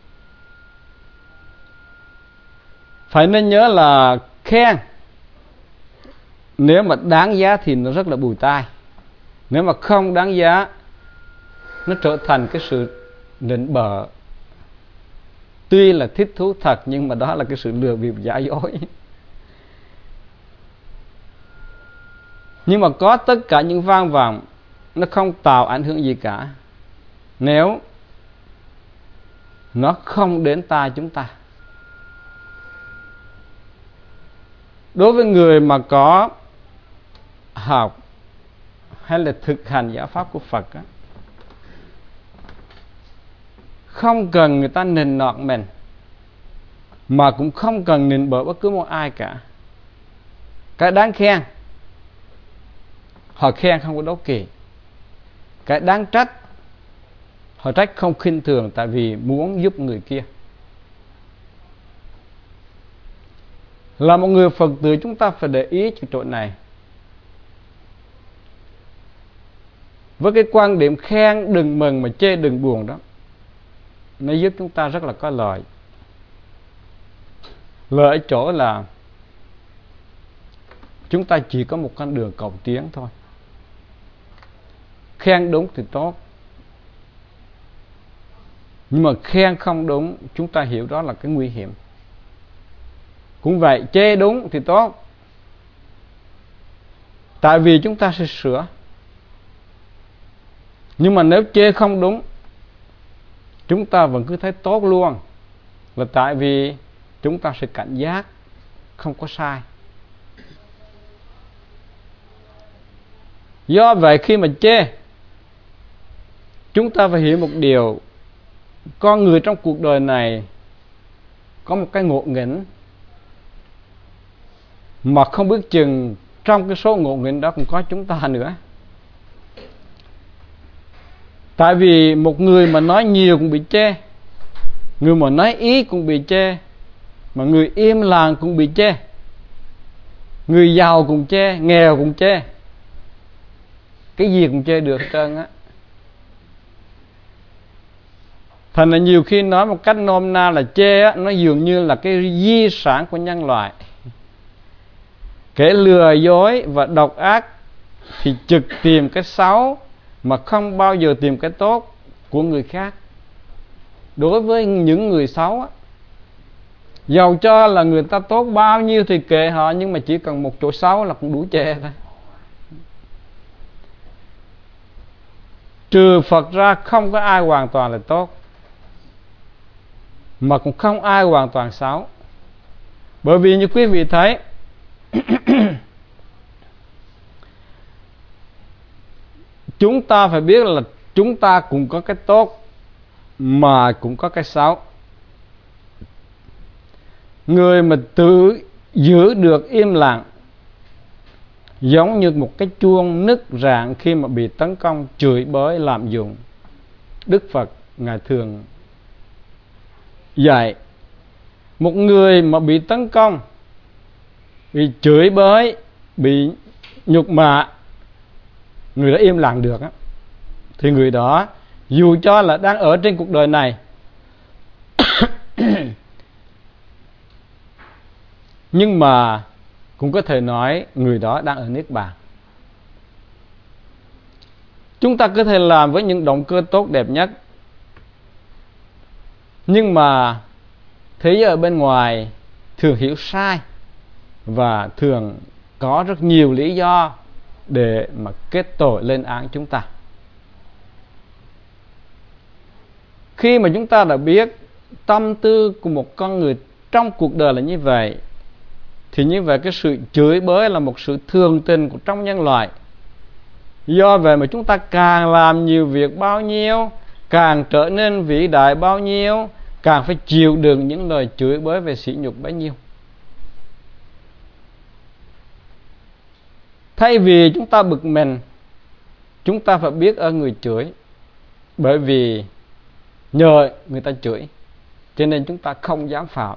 Phải nên nhớ là khen nếu mà đáng giá thì nó rất là bùi tai. Nếu mà không đáng giá, nó trở thành cái sự nịnh bợ, Tuy là thích thú thật, nhưng mà đó là cái sự lừa bịp giả dối. Nhưng mà có tất cả những vang vọng, nó không tạo ảnh hưởng gì cả nếu nó không đến tai chúng ta. Đối với người mà có học hay là thực hành giáo pháp của Phật á, không cần người ta nịnh nọt mình, mà cũng không cần nịnh bợ bất cứ một ai cả. Cái đáng khen, họ khen không có đố kỵ. Cái đáng trách, họ trách không khinh thường, tại vì muốn giúp người kia. Là một người Phật tử, chúng ta phải để ý cái chỗ này. Với cái quan điểm khen đừng mừng mà chê đừng buồn đó, nó giúp chúng ta rất là có lợi. Lợi ở chỗ là chúng ta chỉ có một con đường cầu tiến thôi. Khen đúng thì tốt, nhưng mà khen không đúng, chúng ta hiểu đó là cái nguy hiểm. Cũng vậy, chê đúng thì tốt, tại vì chúng ta sẽ sửa. Nhưng mà nếu chê không đúng, chúng ta vẫn cứ thấy tốt luôn, là tại vì chúng ta sẽ cảnh giác, không có sai. Do vậy khi mà chê, chúng ta phải hiểu một điều: con người trong cuộc đời này có một cái ngộ nghĩnh mà không biết chừng trong cái số ngộ nghĩnh đó cũng có chúng ta nữa. Tại vì một người mà nói nhiều cũng bị chê, người mà nói ít cũng bị chê, mà người im lặng cũng bị chê, người giàu cũng chê, nghèo cũng chê, cái gì cũng chê được hết trơn á. Thành là nhiều khi nói một cách nôm na là chê á, nó dường như là cái di sản của nhân loại. Kẻ lừa dối và độc ác thì trực tìm cái xấu mà không bao giờ tìm cái tốt của người khác. Đối với những người xấu á, dầu cho là người ta tốt bao nhiêu thì kệ họ, nhưng mà chỉ cần một chỗ xấu là cũng đủ chê thôi. Trừ Phật ra không có ai hoàn toàn là tốt, mà cũng không ai hoàn toàn xấu. Bởi vì như quý vị thấy, chúng ta phải biết là chúng ta cũng có cái tốt mà cũng có cái xấu. Người mà tự giữ được im lặng giống như một cái chuông nứt rạn khi mà bị tấn công, chửi bới, lạm dụng. Đức Phật Ngài thường dạy một người mà bị tấn công, bị chửi bới, bị nhục mạ, người đó im lặng được á, thì người đó dù cho là đang ở trên cuộc đời này nhưng mà cũng có thể nói người đó đang ở Niết Bàn. Chúng ta có thể làm với những động cơ tốt đẹp nhất, nhưng mà thế giới ở bên ngoài thường hiểu sai và thường có rất nhiều lý do để mà kết tội lên án chúng ta. Khi mà chúng ta đã biết tâm tư của một con người trong cuộc đời là như vậy, thì như vậy cái sự chửi bới là một sự thường tình của trong nhân loại. Do vậy mà chúng ta càng làm nhiều việc bao nhiêu, càng trở nên vĩ đại bao nhiêu, càng phải chịu đựng những lời chửi bới về sỉ nhục bấy nhiêu. Thay vì chúng ta bực mình, chúng ta phải biết ơn người chửi. Bởi vì nhờ người ta chửi cho nên chúng ta không dám phạm.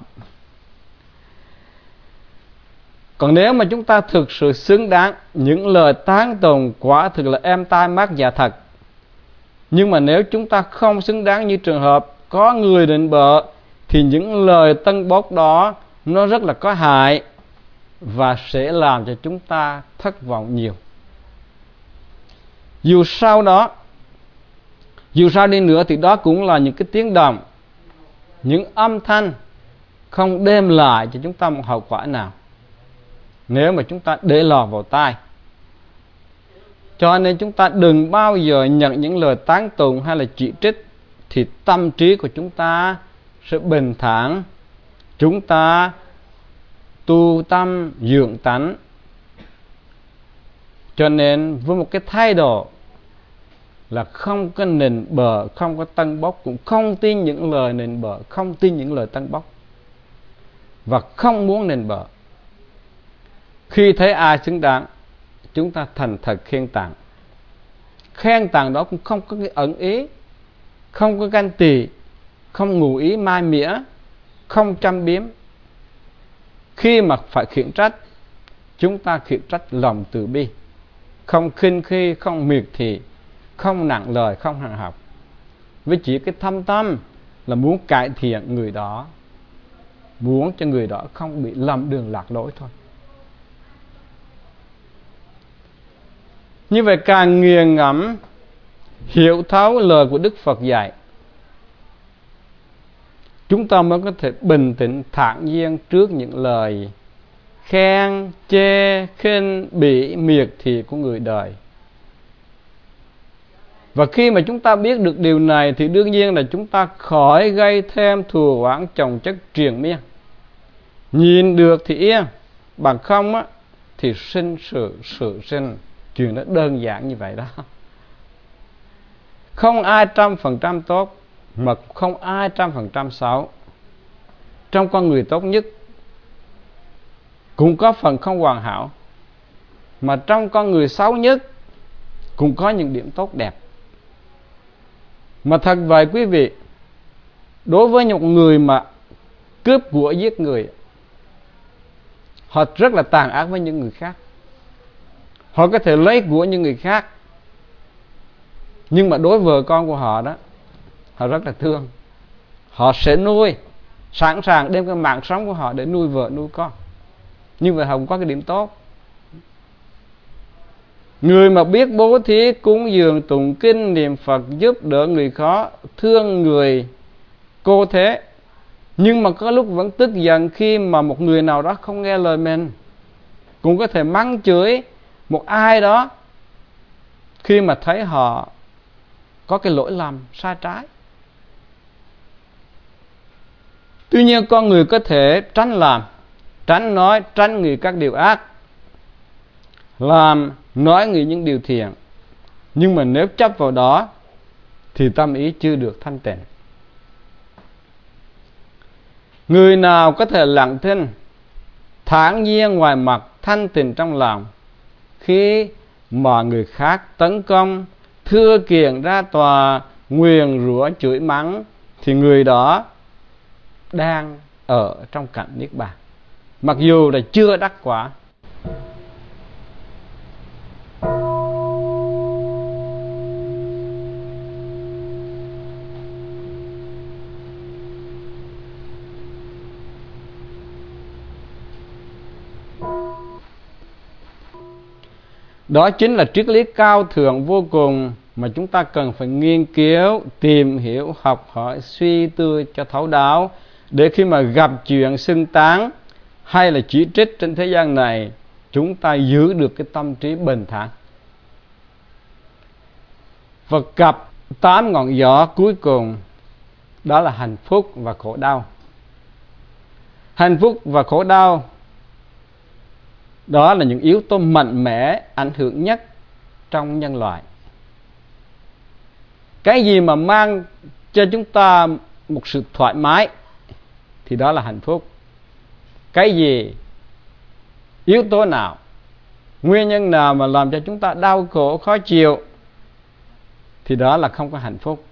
Còn nếu mà chúng ta thực sự xứng đáng, những lời tán tụng quả thực là êm tai mát dạ thật. Nhưng mà nếu chúng ta không xứng đáng, như trường hợp có người định bợ, thì những lời tân bốc đó nó rất là có hại và sẽ làm cho chúng ta thất vọng nhiều. Dù sao đi nữa thì đó cũng là những cái tiếng động những âm thanh không đem lại cho chúng ta một hậu quả nào nếu mà chúng ta để lọt vào tai. Cho nên chúng ta đừng bao giờ nhận những lời tán tụng hay là chỉ trích, thì tâm trí của chúng ta sẽ bình thản. Chúng ta tu tâm dưỡng tánh. Cho nên với một cái thái độ là không có nịnh bợ, không có tân bốc, cũng không tin những lời nịnh bợ, không tin những lời tân bốc, và không muốn nịnh bợ. Khi thấy ai xứng đáng, chúng ta thành thật khen tặng. Khen tặng đó cũng không có cái ẩn ý, không có ganh tị, không ngụ ý mai mỉa, không châm biếm. Khi mà phải khiển trách, chúng ta khiển trách lòng từ bi, không khinh khi, không miệt thị, không nặng lời, không hàng học, với chỉ cái thâm tâm là muốn cải thiện người đó, muốn cho người đó không bị lầm đường lạc lối thôi. Như vậy càng nghiền ngẫm hiểu thấu lời của Đức Phật dạy, chúng ta mới có thể bình tĩnh thản nhiên trước những lời khen, chê, khinh, bỉ, miệt thị của người đời. Và khi mà chúng ta biết được điều này thì đương nhiên là chúng ta khỏi gây thêm thù oán chồng chất triền miên. Nhìn được thì yên, bằng không á thì sinh sự sinh. Chuyện đó đơn giản như vậy đó. Không ai 100% tốt, mà không ai 100% xấu. Trong con người tốt nhất cũng có phần không hoàn hảo, mà trong con người xấu nhất cũng có những điểm tốt đẹp. Mà thật vậy quý vị, đối với một người mà cướp của giết người, họ rất là tàn ác với những người khác. Họ có thể lấy của những người khác, nhưng mà đối với vợ con của họ đó, họ rất là thương. Họ sẽ nuôi, sẵn sàng đem cái mạng sống của họ để nuôi vợ nuôi con. Như vậy họ cũng có cái điểm tốt. Người mà biết bố thí, cúng dường, tụng kinh, niệm Phật, giúp đỡ người khó, thương người cô thế, nhưng mà có lúc vẫn tức giận khi mà một người nào đó không nghe lời mình, cũng có thể mắng chửi một ai đó khi mà thấy họ có cái lỗi lầm sai trái. Tuy nhiên con người có thể tránh làm, tránh nói, tránh nghĩ các điều ác, làm, nói nghĩ những điều thiện. Nhưng mà nếu chấp vào đó thì tâm ý chưa được thanh tịnh. Người nào có thể lặng thinh, thản nhiên ngoài mặt, thanh tịnh trong lòng, khi mà người khác tấn công, thưa kiện ra tòa, nguyền rủa chửi mắng, thì người đó đang ở trong cảnh niết bàn, mặc dù là chưa đắc quả. Đó chính là triết lý cao thượng vô cùng mà chúng ta cần phải nghiên cứu, tìm hiểu, học hỏi, suy tư cho thấu đáo, để khi mà gặp chuyện xưng tán hay là chỉ trích trên thế gian này, chúng ta giữ được cái tâm trí bình thản. Và gặp 8 ngọn gió cuối cùng, đó là hạnh phúc và khổ đau. Hạnh phúc và khổ đau, đó là những yếu tố mạnh mẽ ảnh hưởng nhất trong nhân loại. Cái gì mà mang cho chúng ta một sự thoải mái thì đó là hạnh phúc. Cái gì, yếu tố nào, nguyên nhân nào mà làm cho chúng ta đau khổ, khó chịu thì đó là không có hạnh phúc.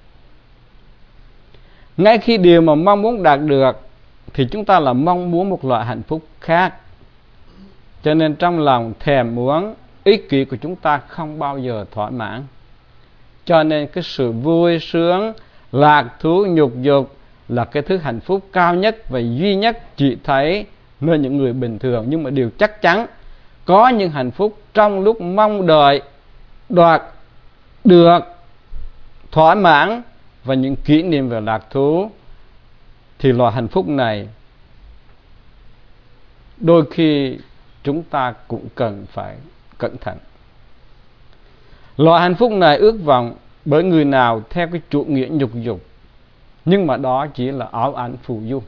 Ngay khi điều mà mong muốn đạt được thì chúng ta là mong muốn một loại hạnh phúc khác. Cho nên trong lòng thèm muốn, ích kỷ của chúng ta không bao giờ thỏa mãn. Cho nên cái sự vui sướng, lạc thú, nhục dục là cái thứ hạnh phúc cao nhất và duy nhất chỉ thấy nơi những người bình thường. Nhưng mà điều chắc chắn, có những hạnh phúc trong lúc mong đợi đoạt được thỏa mãn và những kỷ niệm về lạc thú thì loại hạnh phúc này đôi khi chúng ta cũng cần phải cẩn thận. Loại hạnh phúc này ước vọng bởi người nào theo cái chủ nghĩa nhục dục, nhưng mà đó chỉ là ảo ảnh phù du.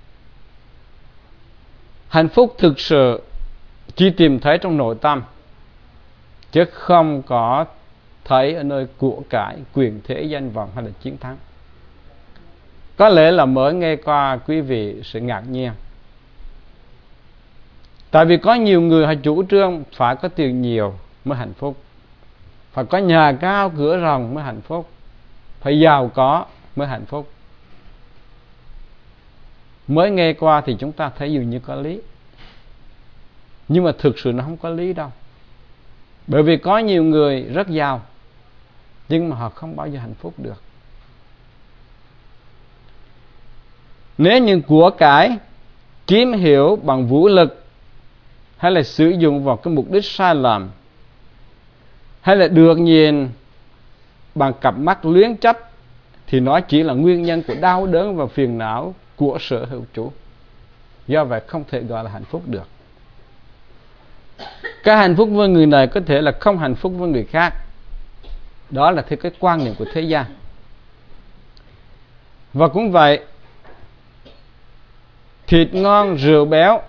Hạnh phúc thực sự chỉ tìm thấy trong nội tâm, chứ không có thấy ở nơi của cải, quyền thế, danh vọng hay là chiến thắng. Có lẽ là mới nghe qua quý vị sẽ ngạc nhiên. Tại vì có nhiều người họ chủ trương phải có tiền nhiều mới hạnh phúc, phải có nhà cao cửa rộng mới hạnh phúc, phải giàu có mới hạnh phúc. Mới nghe qua thì chúng ta thấy dường như có lý, nhưng mà thực sự nó không có lý đâu. Bởi vì có nhiều người rất giàu, nhưng mà họ không bao giờ hạnh phúc được. Nếu những của cải chiếm hiểu bằng vũ lực, hay là sử dụng vào cái mục đích sai lầm, hay là được nhìn bằng cặp mắt luyến chấp, thì nó chỉ là nguyên nhân của đau đớn và phiền não của sở hữu chủ. Do vậy không thể gọi là hạnh phúc được. Cái hạnh phúc với người này có thể là không hạnh phúc với người khác. Đó là theo cái quan niệm của thế gian. Và cũng vậy, thịt ngon rượu béo,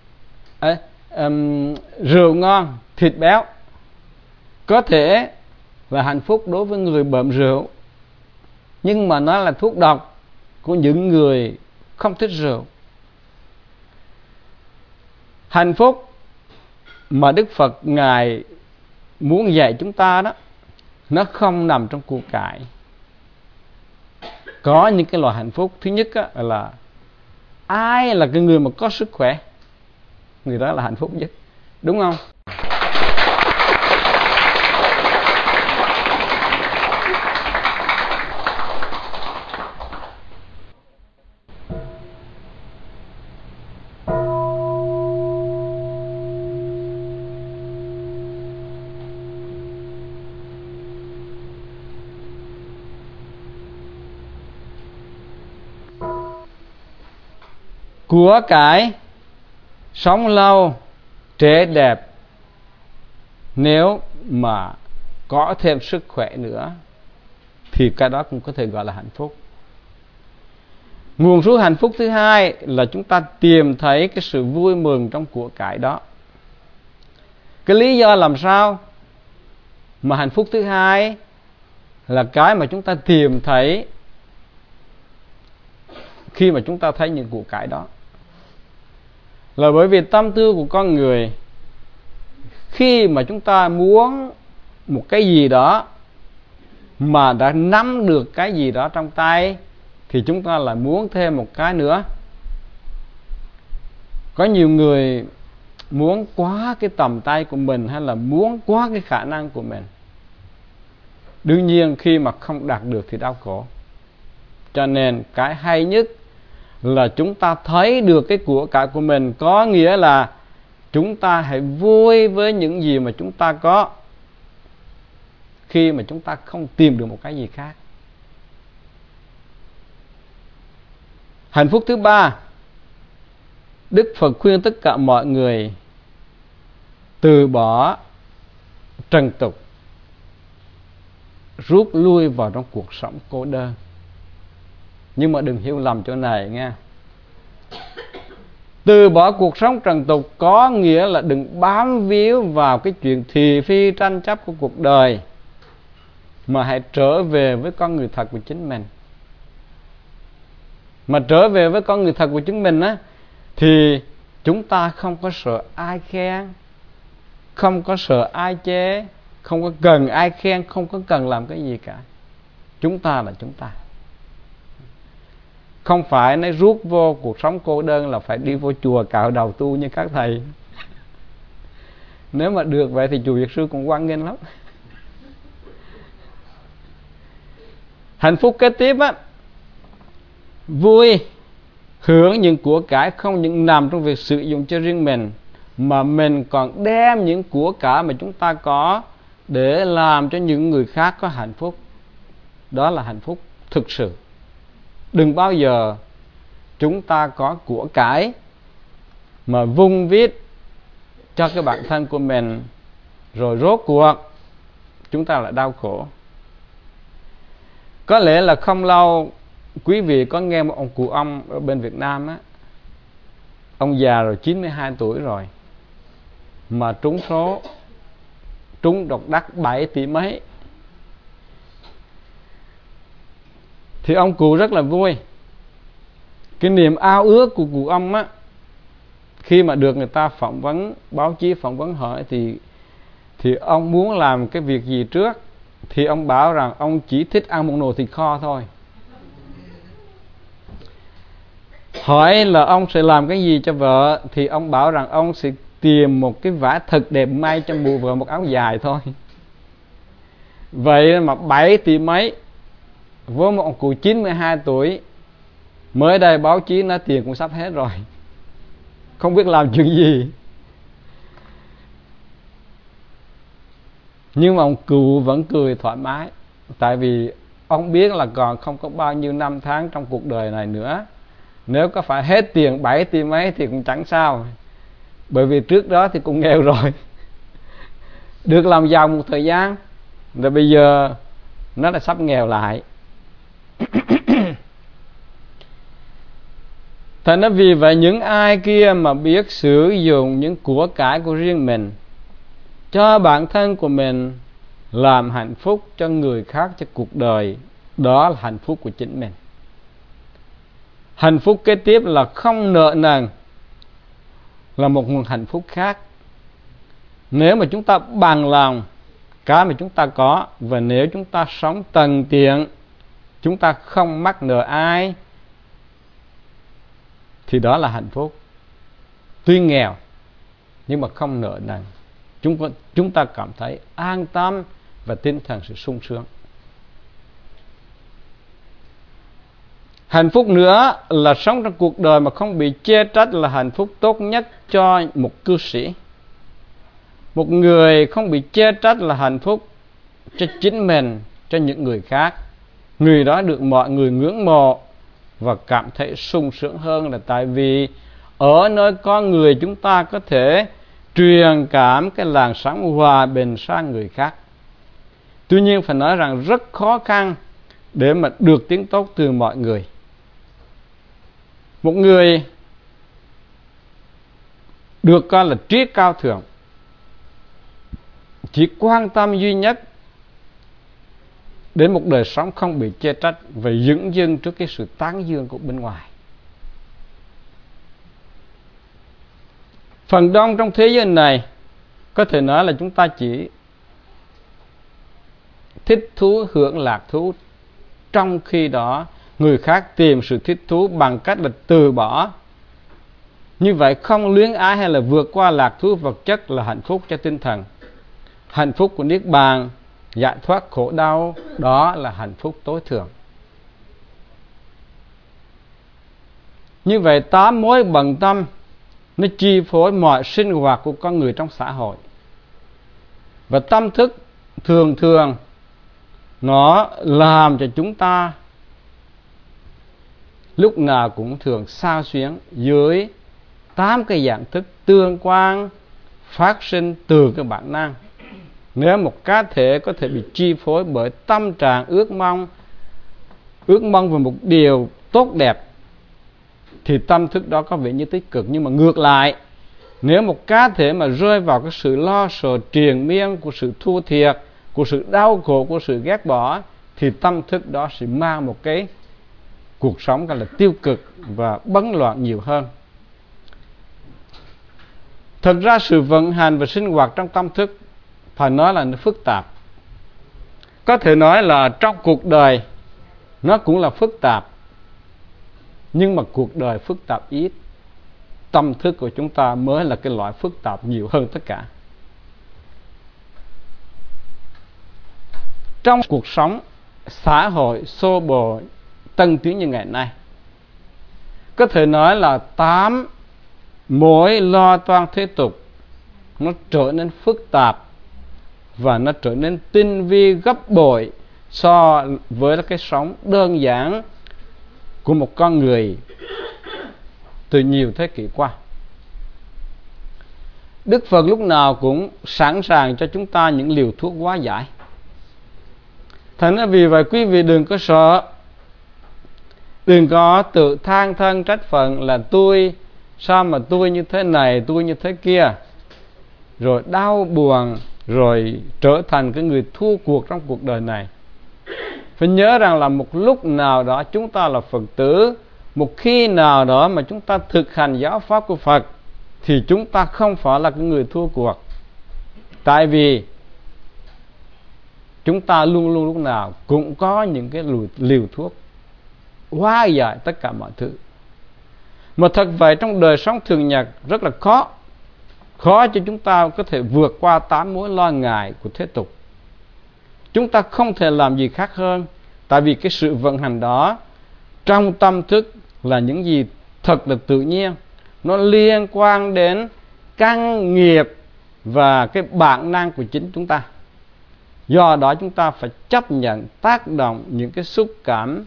rượu ngon thịt béo có thể là hạnh phúc đối với người bợm rượu, nhưng mà nó là thuốc độc của những người không thích rượu. Hạnh phúc mà Đức Phật Ngài muốn dạy chúng ta đó, nó không nằm trong của cải. Có những cái loại hạnh phúc, thứ nhất là ai là cái người mà có sức khỏe, người đó là hạnh phúc nhất, đúng không? Của cải sống lâu trẻ đẹp, nếu mà có thêm sức khỏe nữa thì cái đó cũng có thể gọi là hạnh phúc. Nguồn suối hạnh phúc thứ hai là chúng ta tìm thấy cái sự vui mừng trong của cải đó. Cái lý do làm sao mà hạnh phúc thứ hai là cái mà chúng ta tìm thấy khi mà chúng ta thấy những của cải đó, là bởi vì tâm tư của con người, khi mà chúng ta muốn một cái gì đó mà đã nắm được cái gì đó trong tay, thì chúng ta lại muốn thêm một cái nữa. Có nhiều người muốn quá cái tầm tay của mình, hay là muốn quá cái khả năng của mình. Đương nhiên khi mà không đạt được thì đau khổ. Cho nên cái hay nhất là chúng ta thấy được cái của cải của mình, có nghĩa là chúng ta hãy vui với những gì mà chúng ta có, khi mà chúng ta không tìm được một cái gì khác. Hạnh phúc thứ ba, Đức Phật khuyên tất cả mọi người từ bỏ trần tục, rút lui vào trong cuộc sống cô đơn. Nhưng mà đừng hiểu lầm chỗ này nha. Từ bỏ cuộc sống trần tục có nghĩa là đừng bám víu vào cái chuyện thị phi tranh chấp của cuộc đời, mà hãy trở về với con người thật của chính mình. Mà trở về với con người thật của chính mình á, thì chúng ta không có sợ ai khen, không có sợ ai chê, không có cần ai khen, không có cần làm cái gì cả. Chúng ta là chúng ta. Không phải nói rút vô cuộc sống cô đơn là phải đi vô chùa cạo đầu tu như các thầy. Nếu mà được vậy thì chùa Việt Sư cũng hoan nghênh lắm. Hạnh phúc kế tiếp á, vui hưởng những của cải không những nằm trong việc sử dụng cho riêng mình, mà mình còn đem những của cải mà chúng ta có để làm cho những người khác có hạnh phúc. Đó là hạnh phúc thực sự. Đừng bao giờ chúng ta có của cải mà vung viết cho cái bản thân của mình, rồi rốt cuộc chúng ta lại đau khổ. Có lẽ là không lâu quý vị có nghe một ông cụ ông ở bên Việt Nam á, ông già rồi 92 tuổi rồi mà trúng độc đắc 7 tỷ mấy. Thì ông cụ rất là vui. Cái niềm ao ước của cụ ông á, khi mà được người ta phỏng vấn, báo chí phỏng vấn hỏi thì ông muốn làm cái việc gì trước, thì ông bảo rằng ông chỉ thích ăn một nồi thịt kho thôi. Hỏi là ông sẽ làm cái gì cho vợ, thì ông bảo rằng ông sẽ tìm một cái vải thật đẹp may cho mụ vợ một áo dài thôi. Vậy mà 7 tỷ mấy với một ông cụ 92 tuổi, mới đây báo chí nói tiền cũng sắp hết rồi, không biết làm chuyện gì. Nhưng mà ông cụ vẫn cười thoải mái, tại vì ông biết là còn không có bao nhiêu năm tháng trong cuộc đời này nữa. Nếu có phải hết tiền 7 tỷ mấy thì cũng chẳng sao, bởi vì trước đó thì cũng nghèo rồi. Được làm giàu một thời gian, rồi bây giờ nó đã sắp nghèo lại. Thật ra vì vậy những ai kia mà biết sử dụng những của cải của riêng mình cho bản thân của mình, làm hạnh phúc cho người khác, cho cuộc đời, đó là hạnh phúc của chính mình. Hạnh phúc kế tiếp là không nợ nần, là một nguồn hạnh phúc khác. Nếu mà chúng ta bằng lòng cái mà chúng ta có, và nếu chúng ta sống tận tiện, chúng ta không mắc nợ ai, thì đó là hạnh phúc. Tuy nghèo nhưng mà không nợ nần, chúng ta cảm thấy an tâm và tinh thần sự sung sướng. Hạnh phúc nữa là sống trong cuộc đời mà không bị chê trách, là hạnh phúc tốt nhất cho một cư sĩ. Một người không bị chê trách là hạnh phúc cho chính mình, cho những người khác. Người đó được mọi người ngưỡng mộ và cảm thấy sung sướng hơn, là tại vì ở nơi con người chúng ta có thể truyền cảm cái làn sóng hòa bình sang người khác. Tuy nhiên phải nói rằng rất khó khăn để mà được tiếng tốt từ mọi người. Một người được coi là triết cao thượng, chỉ quan tâm duy nhất đến một đời sống không bị chê trách và dửng dưng trước cái sự tán dương của bên ngoài. Phần đông trong thế giới này có thể nói là chúng ta chỉ thích thú hưởng lạc thú, trong khi đó người khác tìm sự thích thú bằng cách là từ bỏ. Như vậy không luyến ái hay là vượt qua lạc thú vật chất là hạnh phúc cho tinh thần. Hạnh phúc của Niết Bàn, giải thoát khổ đau, đó là hạnh phúc tối thượng. Như vậy 8 mối bận tâm nó chi phối mọi sinh hoạt của con người trong xã hội. Và tâm thức thường thường nó làm cho chúng ta lúc nào cũng thường xao xuyến dưới 8 cái dạng thức tương quan phát sinh từ cái bản năng. Nếu một cá thể có thể bị chi phối bởi tâm trạng ước mong về một điều tốt đẹp, thì tâm thức đó có vẻ như tích cực. Nhưng mà ngược lại, nếu một cá thể mà rơi vào cái sự lo sợ triền miên của sự thua thiệt, của sự đau khổ, của sự ghét bỏ, thì tâm thức đó sẽ mang một cái cuộc sống gọi là tiêu cực và bấn loạn nhiều hơn. Thực ra sự vận hành và sinh hoạt trong tâm thức phải nói là nó phức tạp. Có thể nói là trong cuộc đời nó cũng là phức tạp, nhưng mà cuộc đời phức tạp ít, tâm thức của chúng ta mới là cái loại phức tạp nhiều hơn tất cả. Trong cuộc sống xã hội xô bồ tân tiến như ngày nay, có thể nói là 8 mối lo toan thế tục nó trở nên phức tạp và nó trở nên tinh vi gấp bội so với cái sống đơn giản của một con người từ nhiều thế kỷ qua. Đức Phật lúc nào cũng sẵn sàng cho chúng ta những liều thuốc hóa giải. Thành ra vì vậy quý vị đừng có sợ, đừng có tự than thân trách phận là tôi, sao mà tôi như thế này, tôi như thế kia, rồi đau buồn, rồi trở thành cái người thua cuộc trong cuộc đời này. Phải nhớ rằng là một lúc nào đó chúng ta là Phật tử, một khi nào đó mà chúng ta thực hành giáo pháp của Phật, thì chúng ta không phải là cái người thua cuộc. Tại vì chúng ta luôn luôn lúc nào cũng có những cái liều thuốc hóa giải tất cả mọi thứ. Mà thật vậy, trong đời sống thường nhật rất là khó cho chúng ta có thể vượt qua 8 mối lo ngại của thế tục. Chúng ta không thể làm gì khác hơn, tại vì cái sự vận hành đó trong tâm thức là những gì thật là tự nhiên. Nó liên quan đến căn nghiệp và cái bản năng của chính chúng ta. Do đó chúng ta phải chấp nhận tác động những cái xúc cảm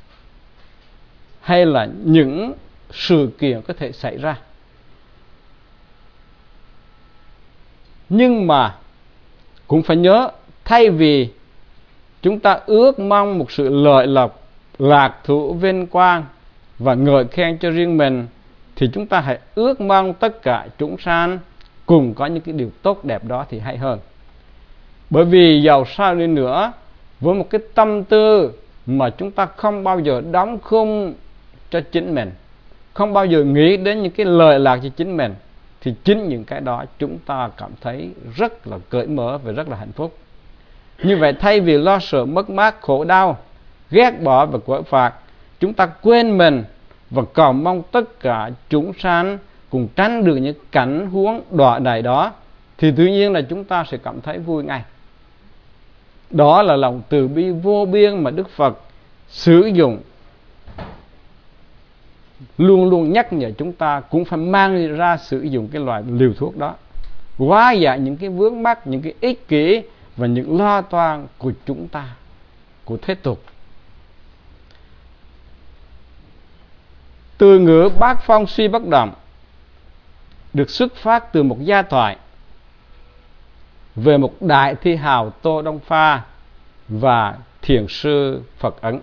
hay là những sự kiện có thể xảy ra. Nhưng mà cũng phải nhớ, thay vì chúng ta ước mong một sự lợi lộc, lạc thú, vinh quang và ngợi khen cho riêng mình, thì chúng ta hãy ước mong tất cả chúng sanh cùng có những cái điều tốt đẹp đó thì hay hơn. Bởi vì dầu sao đi nữa, với một cái tâm tư mà chúng ta không bao giờ đóng khung cho chính mình, không bao giờ nghĩ đến những cái lợi lạc cho chính mình, thì chính những cái đó chúng ta cảm thấy rất là cởi mở và rất là hạnh phúc. Như vậy, thay vì lo sợ mất mát, khổ đau, ghét bỏ và quở phạt, chúng ta quên mình và cầu mong tất cả chúng sanh cùng tránh được những cảnh huống đọa đầy đó, thì tự nhiên là chúng ta sẽ cảm thấy vui ngay. Đó là lòng từ bi vô biên mà Đức Phật sử dụng, luôn luôn nhắc nhở chúng ta cũng phải mang ra sử dụng cái loại liều thuốc đó, hóa giải những cái vướng mắc, những cái ích kỷ và những lo toan của chúng ta, của thế tục. Từ ngữ bát phong suy bất động được xuất phát từ một gia thoại về một đại thi hào Tô Đông Pha và thiền sư Phật Ấn.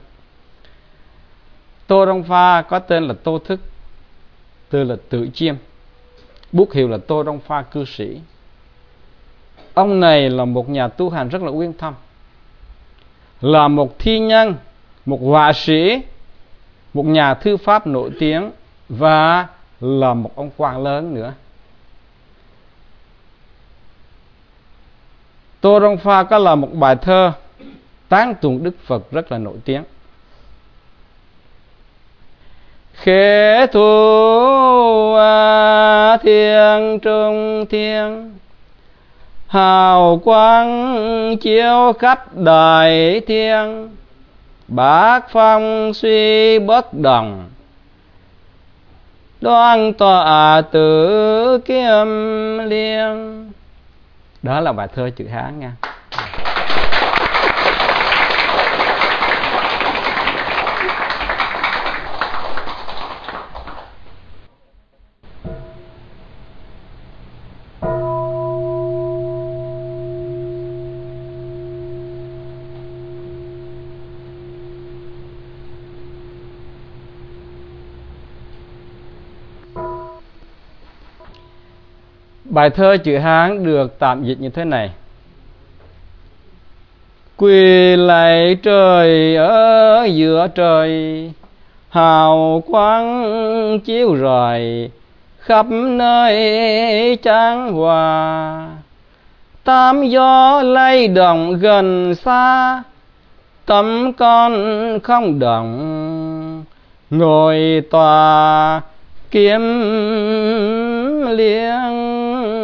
Tô Đông Pha có tên là Tô Thức, từ là Tự Chiêm, bút hiệu là Tô Đông Pha cư sĩ. Ông này là một nhà tu hành rất là uyên thâm, là một thi nhân, một họa sĩ, một nhà thư pháp nổi tiếng và là một ông quan lớn nữa. Tô Đông Pha có là một bài thơ tán tụng Đức Phật rất là nổi tiếng. Khế thu thiên trung thiên, hào quang chiếu khắp đại thiên, bát phong suy bất động, đoan tọa tử kiêm liên. Đó là bài thơ chữ Hán nha. Bài thơ chữ Hán được tạm dịch như thế này: Quỳ lạy trời ở giữa trời, hào quang chiếu rọi khắp nơi chan hòa. Tám gió lay động gần xa, tâm con không động, ngồi tòa kiếm liêng.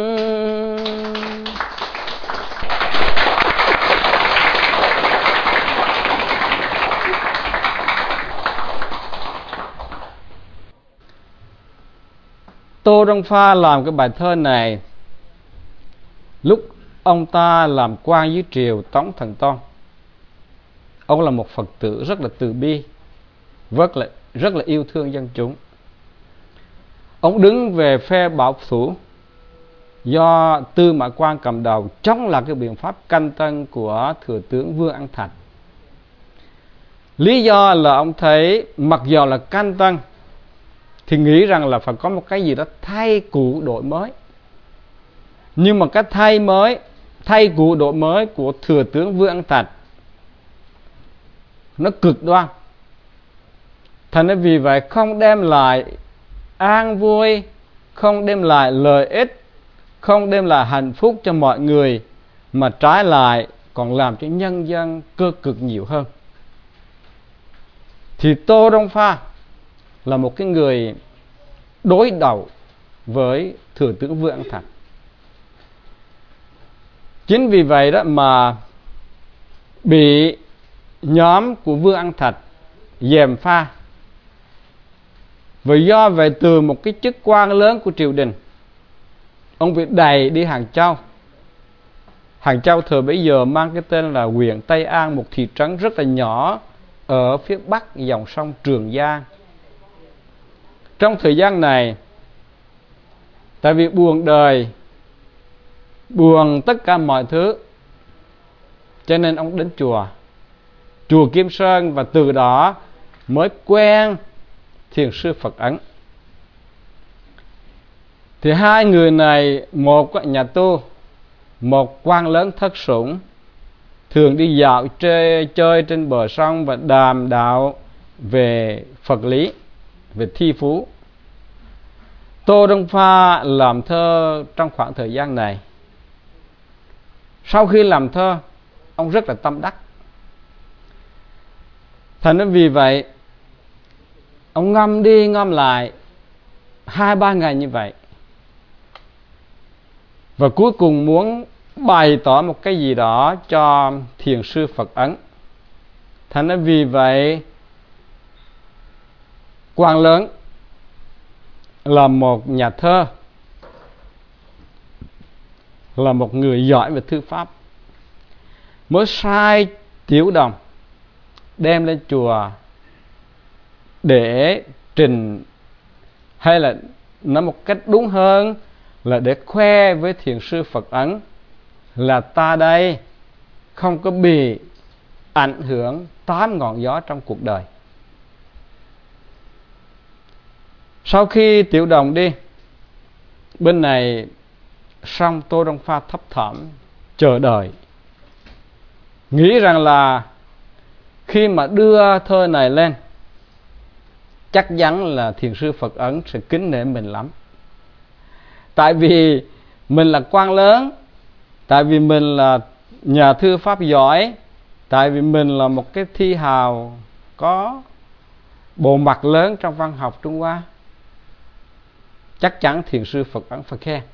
Tô Đông Pha làm cái bài thơ này lúc ông ta làm quan dưới triều Tống Thần Toan. Ông là một Phật tử rất là từ bi, rất là yêu thương dân chúng. Ông đứng về phe bảo thủ do Tư Mã Quang cầm đầu, chống lại cái biện pháp canh tân của thừa tướng Vương An Thạch. Lý do là ông thấy mặc dù là canh tân thì nghĩ rằng là phải có một cái gì đó thay cũ đổi mới. Nhưng mà cái thay cũ đổi mới của thừa tướng Vương An Thạch nó cực đoan. Thành ra vì vậy không đem lại an vui, không đem lại lợi ích, không đem lại hạnh phúc cho mọi người, mà trái lại còn làm cho nhân dân cơ cực nhiều hơn. Thì Tô Đông Pha là một cái người đối đầu với thừa tướng Vương An Thạch. Chính vì vậy đó mà bị nhóm của Vương An Thạch gièm pha. Và do vậy từ một cái chức quan lớn của triều đình, ông bị đày đi Hàng Châu. Hàng Châu thời bấy giờ mang cái tên là huyện Tây An, một thị trấn rất là nhỏ ở phía bắc dòng sông Trường Giang. Trong thời gian này, tại vì buồn đời, buồn tất cả mọi thứ, cho nên ông đến chùa Kim Sơn, và từ đó mới quen thiền sư Phật Ấn. Thì hai người này, một nhà tu, một quan lớn thất sủng, thường đi dạo chơi trên bờ sông và đàm đạo về Phật lý, về thi phú. Tô Đông Pha làm thơ trong khoảng thời gian này. Sau khi làm thơ, ông rất là tâm đắc. Thành nên vì vậy, ông ngâm đi ngâm lại 2-3 ngày như vậy. Và cuối cùng muốn bày tỏ một cái gì đó cho thiền sư Phật Ấn. Thành nên vì vậy, quan lớn là một nhà thơ, là một người giỏi về thư pháp, mới sai Tiểu Đồng đem lên chùa để trình, hay là nói một cách đúng hơn là để khoe với thiền sư Phật Ấn là ta đây không có bị ảnh hưởng 8 ngọn gió trong cuộc đời. Sau khi Tiểu Đồng đi, bên này xong Tô Đông Pha thấp thỏm chờ đợi, nghĩ rằng là khi mà đưa thơ này lên, chắc chắn là thiền sư Phật Ấn sẽ kính nể mình lắm. Tại vì mình là quan lớn, tại vì mình là nhà thư pháp giỏi, tại vì mình là một cái thi hào có bộ mặt lớn trong văn học Trung Hoa, chắc chắn thiền sư Phật Ấn phải khen.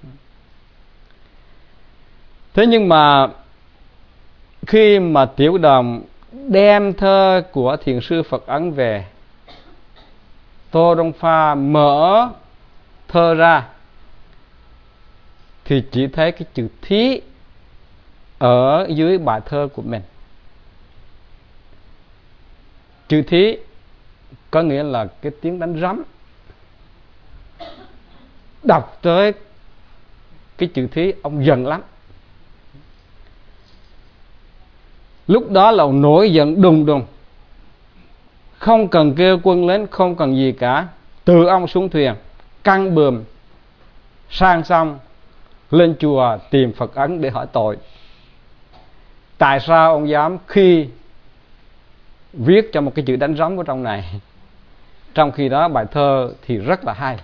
Thế nhưng mà khi mà Tiểu Đồng đem thơ của thiền sư Phật Ấn về, Tô Đông Pha mở thơ ra thì chỉ thấy cái chữ thí ở dưới bài thơ của mình. Chữ thí có nghĩa là cái tiếng đánh rắm. Đọc tới cái chữ thí, ông giận lắm. Lúc đó là ông nổi giận đùng đùng, không cần kêu quân đến, không cần gì cả, tự ông xuống thuyền, căng buồm sang sông, lên chùa tìm Phật Ấn để hỏi tội. Tại sao ông dám khi viết cho một cái chữ đánh rắm ở trong này, trong khi đó bài thơ thì rất là hay.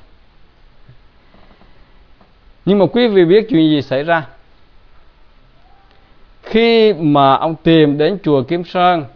Nhưng mà quý vị biết chuyện gì xảy ra? Khi mà ông tìm đến chùa Kim Sơn,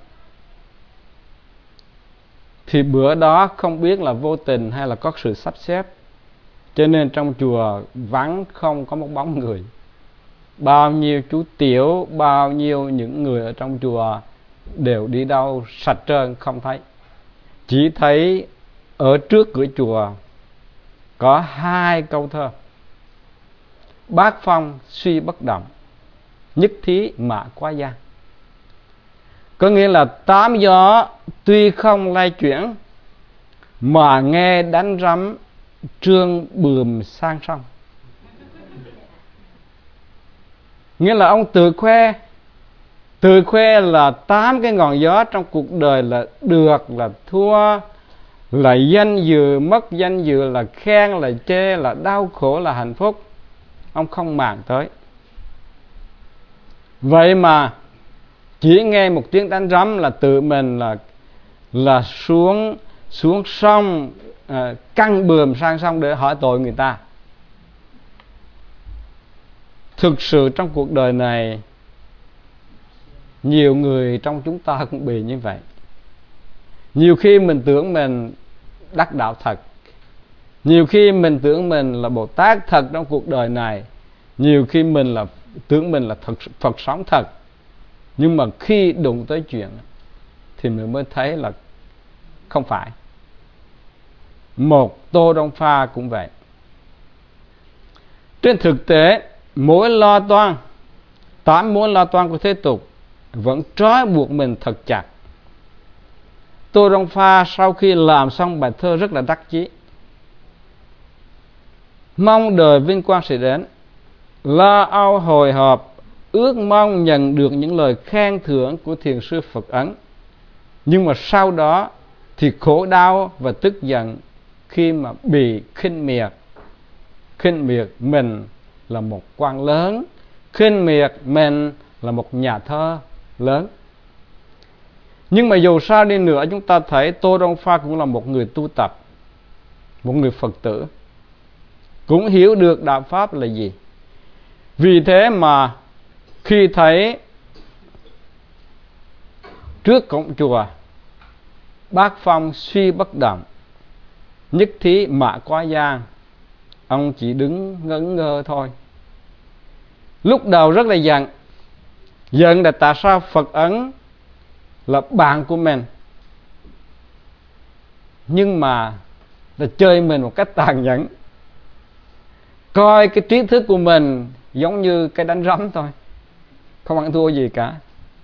thì bữa đó không biết là vô tình hay là có sự sắp xếp, cho nên trong chùa vắng, không có một bóng người. Bao nhiêu chú tiểu, bao nhiêu những người ở trong chùa đều đi đâu sạch trơn, không thấy. Chỉ thấy ở trước cửa chùa có 2 câu thơ: bát phong suy bất động, nhất thí mã quá gian. Có nghĩa là 8 gió tuy không lay chuyển, mà nghe đánh rắm trương bườm sang sông. Nghĩa là ông tự khoe là 8 cái ngọn gió trong cuộc đời là được, là thua, là danh dự, mất danh dự, là khen, là chê, là đau khổ, là hạnh phúc. Ông không màng tới. Vậy mà chỉ nghe một tiếng đánh rắm là tự mình là xuống sông, căng bườm sang sông để hỏi tội người ta. Thực sự trong cuộc đời này, nhiều người trong chúng ta cũng bị như vậy. Nhiều khi mình tưởng mình đắc đạo thật, nhiều khi mình tưởng mình là Bồ Tát thật trong cuộc đời này, nhiều khi mình tưởng mình là Phật sống thật. Nhưng mà khi đụng tới chuyện thì mình mới thấy là không phải. Một Tô Đông Pha cũng vậy. Trên thực tế, mỗi lo toan, 8 mối lo toan của thế tục vẫn trói buộc mình thật chặt. Tô Đông Pha sau khi làm xong bài thơ rất là đắc chí. Mong đời vinh quang sẽ đến, lo âu hồi hộp, ước mong nhận được những lời khen thưởng của thiền sư Phật Ấn. Nhưng mà sau đó thì khổ đau và tức giận khi mà bị khinh miệt. Khinh miệt mình là một quan lớn, khinh miệt mình là một nhà thơ lớn. Nhưng mà dù sao đi nữa, chúng ta thấy Tô Đông Pha cũng là một người tu tập, một người Phật tử, cũng hiểu được đạo Pháp là gì. Vì thế mà khi thấy trước cổng chùa bát phong suy bất động, nhất thí mạ quá giang, ông chỉ đứng ngẩn ngơ thôi. Lúc đầu rất là giận là tại sao Phật Ấn là bạn của mình, nhưng mà là chơi mình một cách tàn nhẫn, coi cái trí thức của mình giống như cái đánh rắm thôi, không ăn thua gì cả.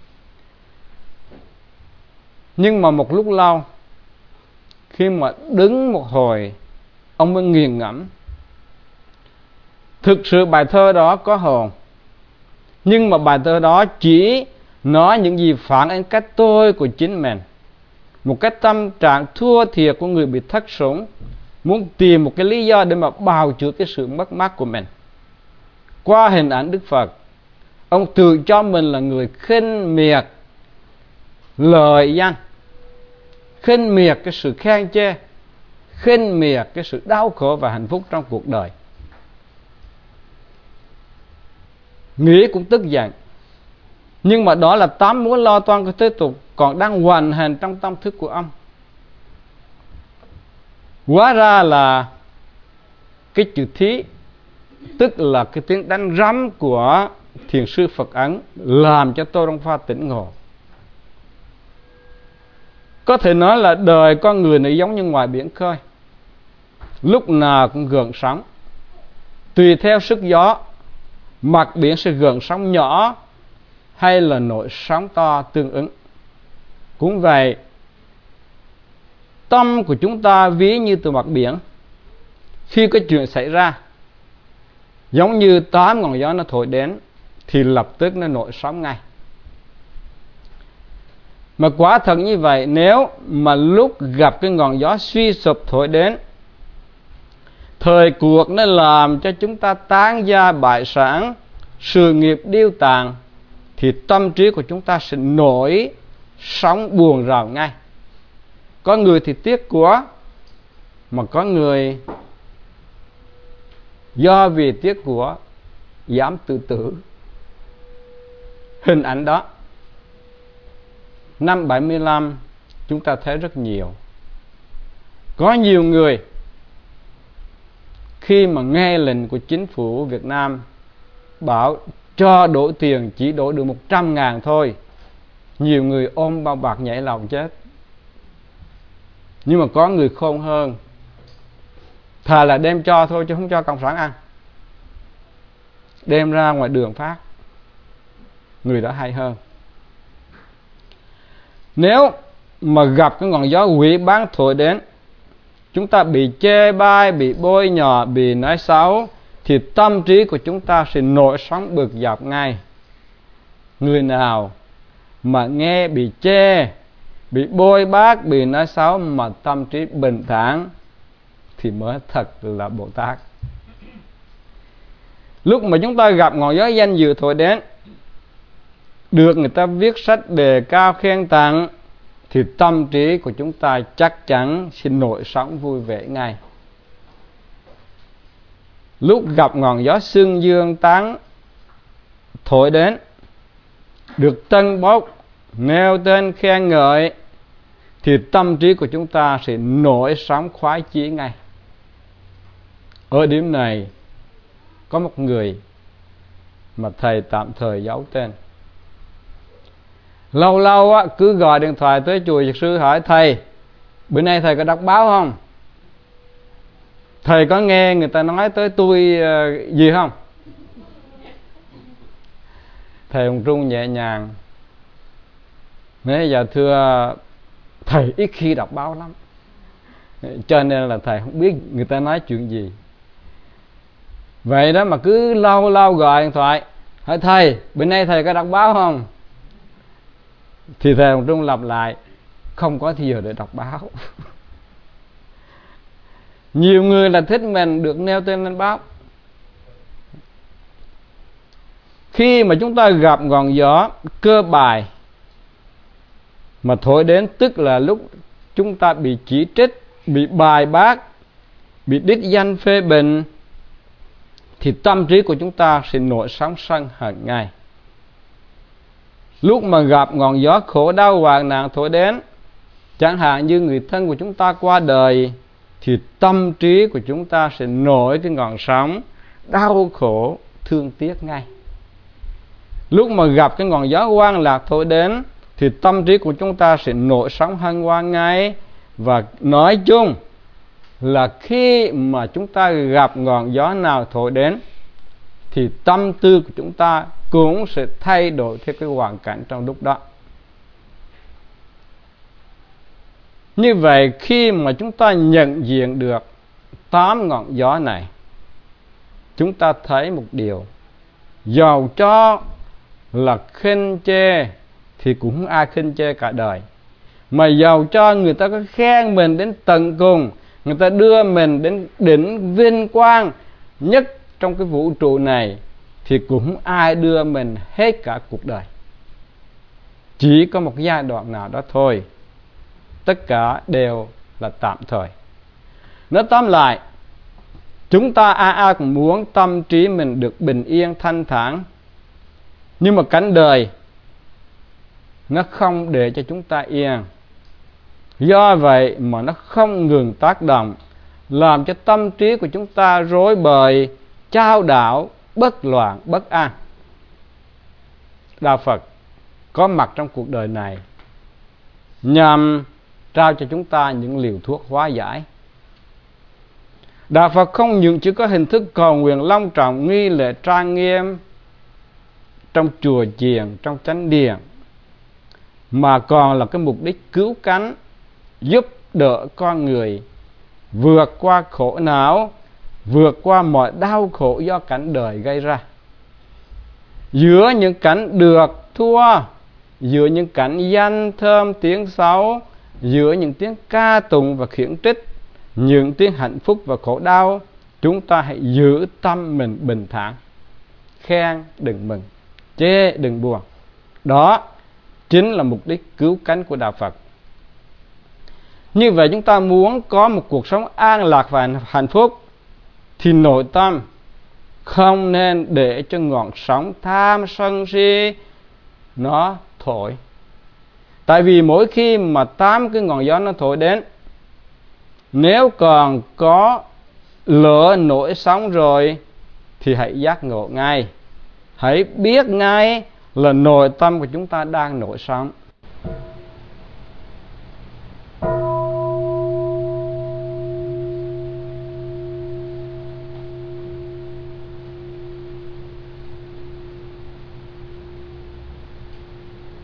Nhưng mà một lúc lâu, khi mà đứng một hồi, ông mới nghiền ngẫm. Thực sự bài thơ đó có hồn, nhưng mà bài thơ đó chỉ nói những gì phản ánh cách tôi của chính mình, một cái tâm trạng thua thiệt của người bị thất sủng, muốn tìm một cái lý do để mà bào chữa cái sự mất mát của mình. Qua hình ảnh Đức Phật, ông tự cho mình là người khinh miệt lợi danh, khinh miệt cái sự khen chê, khinh miệt cái sự đau khổ và hạnh phúc trong cuộc đời. Nghĩ cũng tức giận. Nhưng mà đó là 8 mối lo toan của thế tục còn đang hoành hành trong tâm thức của ông. Hóa ra là cái chữ thí, tức là cái tiếng đánh rắm của thiền sư Phật Ấn, làm cho Tô Đông Pha tỉnh ngộ. Có thể nói là đời con người này giống như ngoài biển khơi, lúc nào cũng gợn sóng. Tùy theo sức gió, mặt biển sẽ gợn sóng nhỏ hay là nổi sóng to tương ứng. Cũng vậy, tâm của chúng ta ví như từ mặt biển. Khi có chuyện xảy ra, giống như 8 ngọn gió nó thổi đến, thì lập tức nó nổi sóng ngay. Mà quả thật như vậy, nếu mà lúc gặp cái ngọn gió suy sụp thổi đến, thời cuộc nó làm cho chúng ta tán gia bại sản, sự nghiệp điêu tàn, thì tâm trí của chúng ta sẽ nổi sóng buồn rầu ngay. Có người thì tiếc của, mà có người do vì tiếc của dám tự tử. Hình ảnh đó năm 75 chúng ta thấy rất nhiều. Có nhiều người khi mà nghe lệnh của chính phủ Việt Nam bảo cho đổi tiền chỉ đổi được 100.000 thôi, nhiều người ôm bao bạc nhảy lầu chết. Nhưng mà có người khôn hơn, thà là đem cho thôi chứ không cho cộng sản ăn, đem ra ngoài đường phát. Người đó hay hơn. Nếu mà gặp cái ngọn gió quỷ bán thổi đến, chúng ta bị chê bai, bị bôi nhọ, bị nói xấu, thì tâm trí của chúng ta sẽ nổi sóng bực dọc ngay. Người nào mà nghe bị chê, bị bôi bác, bị nói xấu mà tâm trí bình thản thì mới thật là Bồ Tát. Lúc mà chúng ta gặp ngọn gió danh dự thổi đến, được người ta viết sách đề cao khen tặng, thì tâm trí của chúng ta chắc chắn sẽ nổi sóng vui vẻ ngay. Lúc gặp ngọn gió sương dương tán thổi đến, được tân bốc nêu tên khen ngợi, thì tâm trí của chúng ta sẽ nổi sóng khoái chí ngay. Ở điểm này có một người mà thầy tạm thời giấu tên. Lâu lâu cứ gọi điện thoại tới chùa Dược Sư hỏi: thầy, bữa nay thầy có đọc báo không? Thầy có nghe người ta nói tới tôi gì không? Thầy Hồng Trung nhẹ nhàng: dạ thưa thầy, ít khi đọc báo lắm, cho nên là thầy không biết người ta nói chuyện gì. Vậy đó mà cứ lâu lâu gọi điện thoại hỏi: thầy, bữa nay thầy có đọc báo không? Thì thầy Hồng Trung lặp lại: không có thì giờ để đọc báo. Nhiều người là thích mình được nêu tên lên báo. Khi mà chúng ta gặp ngọn gió cơ bài mà thổi đến, tức là lúc chúng ta bị chỉ trích, bị bài bác, bị đích danh phê bình, thì tâm trí của chúng ta sẽ nổi sóng sân hận ngay. Lúc mà gặp ngọn gió khổ đau hoạn nạn thổi đến, chẳng hạn như người thân của chúng ta qua đời, thì tâm trí của chúng ta sẽ nổi cái ngọn sóng đau khổ thương tiếc ngay. Lúc mà gặp cái ngọn gió hoang lạc thổi đến, thì tâm trí của chúng ta sẽ nổi sóng hân hoan ngay. Và nói chung là khi mà chúng ta gặp ngọn gió nào thổi đến, thì tâm tư của chúng ta cũng sẽ thay đổi theo cái hoàn cảnh trong lúc đó. Như vậy, khi mà chúng ta nhận diện được 8 ngọn gió này, chúng ta thấy một điều: dầu cho là khinh chê thì cũng không ai khinh chê cả đời. Mà dầu cho người ta có khen mình đến tận cùng, người ta đưa mình đến đỉnh vinh quang nhất trong cái vũ trụ này, thì cũng không ai đưa mình hết cả cuộc đời. Chỉ có một giai đoạn nào đó thôi. Tất cả đều là tạm thời. Nói tóm lại, chúng ta ai cũng muốn tâm trí mình được bình yên thanh thản, nhưng mà cảnh đời nó không để cho chúng ta yên. Do vậy mà nó không ngừng tác động, làm cho tâm trí của chúng ta rối bời, chao đảo, bất loạn, bất an. Đạo Phật có mặt trong cuộc đời này nhằm trao cho chúng ta những liều thuốc hóa giải. Đạo Phật không những chỉ có hình thức cầu nguyện long trọng, nghi lễ trang nghiêm trong chùa chiền, trong chánh điện, mà còn là cái mục đích cứu cánh, giúp đỡ con người vượt qua khổ não, vượt qua mọi đau khổ do cảnh đời gây ra. Giữa những cảnh được thua, giữa những cảnh danh thơm tiếng xấu, giữa những tiếng ca tụng và khiển trích, những tiếng hạnh phúc và khổ đau, chúng ta hãy giữ tâm mình bình thản. Khen đừng mừng, chê đừng buồn. Đó chính là mục đích cứu cánh của Đạo Phật. Như vậy, chúng ta muốn có một cuộc sống an lạc và hạnh phúc, thì nội tâm không nên để cho ngọn sóng tham sân si nó thổi. Tại vì mỗi khi mà 8 cái ngọn gió nó thổi đến, nếu còn có lửa nổi sóng rồi, thì hãy giác ngộ ngay. Hãy biết ngay là nội tâm của chúng ta đang nổi sóng.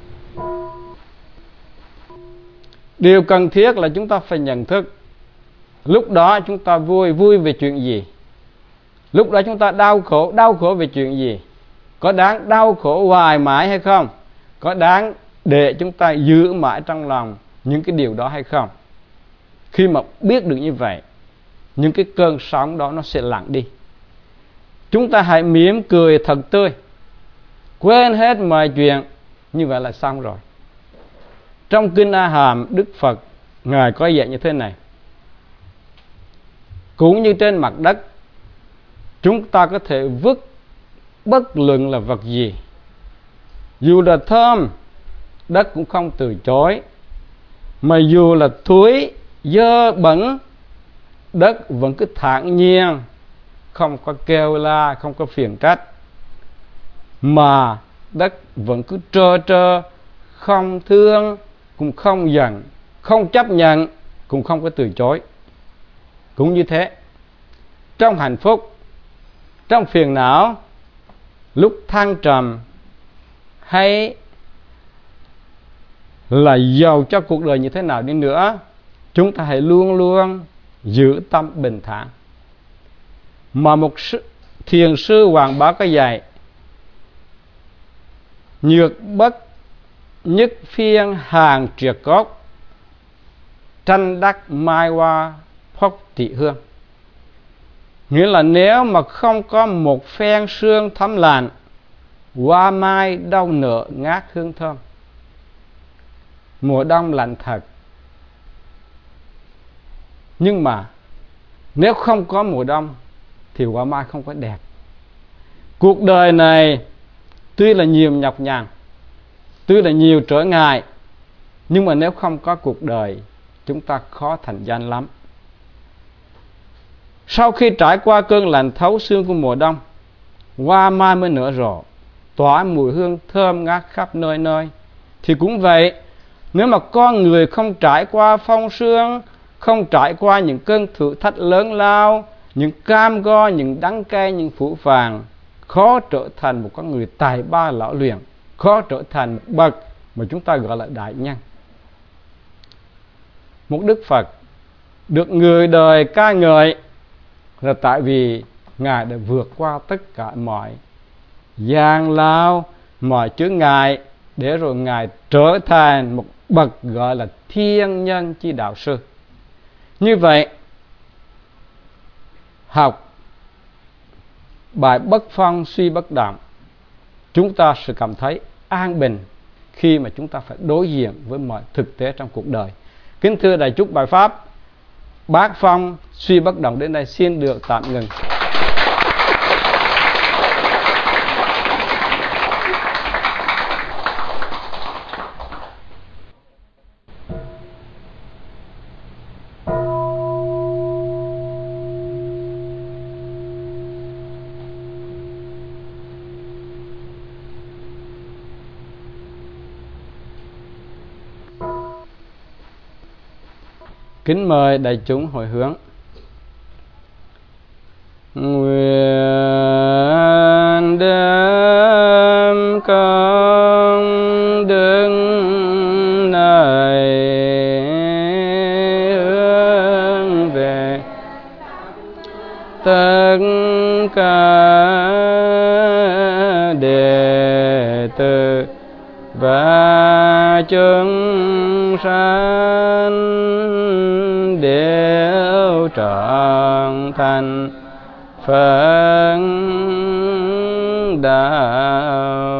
Điều cần thiết là chúng ta phải nhận thức Lúc đó chúng ta vui, vui về chuyện gì? Lúc đó chúng ta đau khổ về chuyện gì? Có đáng đau khổ hoài mãi hay không? Có đáng để chúng ta giữ mãi trong lòng những cái điều đó hay không? Khi mà biết được như vậy, những cái cơn sóng đó nó sẽ lặng đi. Chúng ta hãy mỉm cười thật tươi, quên hết mọi chuyện, như vậy là xong rồi. Trong Kinh A Hàm, Đức Phật Ngài có dạy như thế này: cũng như trên mặt đất, chúng ta có thể vứt bất luận là vật gì, dù là thơm, đất cũng không từ chối, mà dù là thúi, dơ bẩn, đất vẫn cứ thản nhiên, không có kêu la, không có phiền trách, mà đất vẫn cứ trơ trơ, không thương, cũng không giận, không chấp nhận, cũng không có từ chối. Cũng như thế, trong hạnh phúc, trong phiền não, lúc thăng trầm, hay là giàu cho cuộc đời như thế nào đi nữa, chúng ta hãy luôn luôn giữ tâm bình thản. Mà một thiền sư Hoàng Bảo có dạy: nhược bất nhất phiên hàng triệt cốt, tranh đắc mai hoa phốc thị hương. Nghĩa là nếu mà không có một phen sương thấm lạnh, hoa mai đâu nở ngát hương thơm. Mùa đông lạnh thật, nhưng mà nếu không có mùa đông thì hoa mai không có đẹp. Cuộc đời này tuy là nhiều nhọc nhằn, tuy là nhiều trở ngại, nhưng mà nếu không có cuộc đời, chúng ta khó thành danh lắm. Sau khi trải qua cơn lạnh thấu xương của mùa đông, hoa mai mới nở rộ, tỏa mùi hương thơm ngát khắp nơi nơi. Thì cũng vậy, nếu mà con người không trải qua phong sương, không trải qua những cơn thử thách lớn lao, những cam go, những đắng cay, những phũ phàng, khó trở thành một con người tài ba lão luyện, khó trở thành một bậc mà chúng ta gọi là đại nhân. Một Đức Phật được người đời ca ngợi là tại vì Ngài đã vượt qua tất cả mọi gian lao, mọi chướng ngại, để rồi Ngài trở thành một bậc gọi là thiên nhân chi đạo sư. Như vậy, học bài bất phong suy bất động, chúng ta sẽ cảm thấy an bình khi mà chúng ta phải đối diện với mọi thực tế trong cuộc đời. Kính thưa đại chúng, bài pháp bát phong suy bất động đến đây xin được tạm ngừng. Kính mời đại chúng hồi hướng. Nguyện đem công đức này hướng về tất cả đệ tử và chúng sanh đều trọn thành Phật đạo.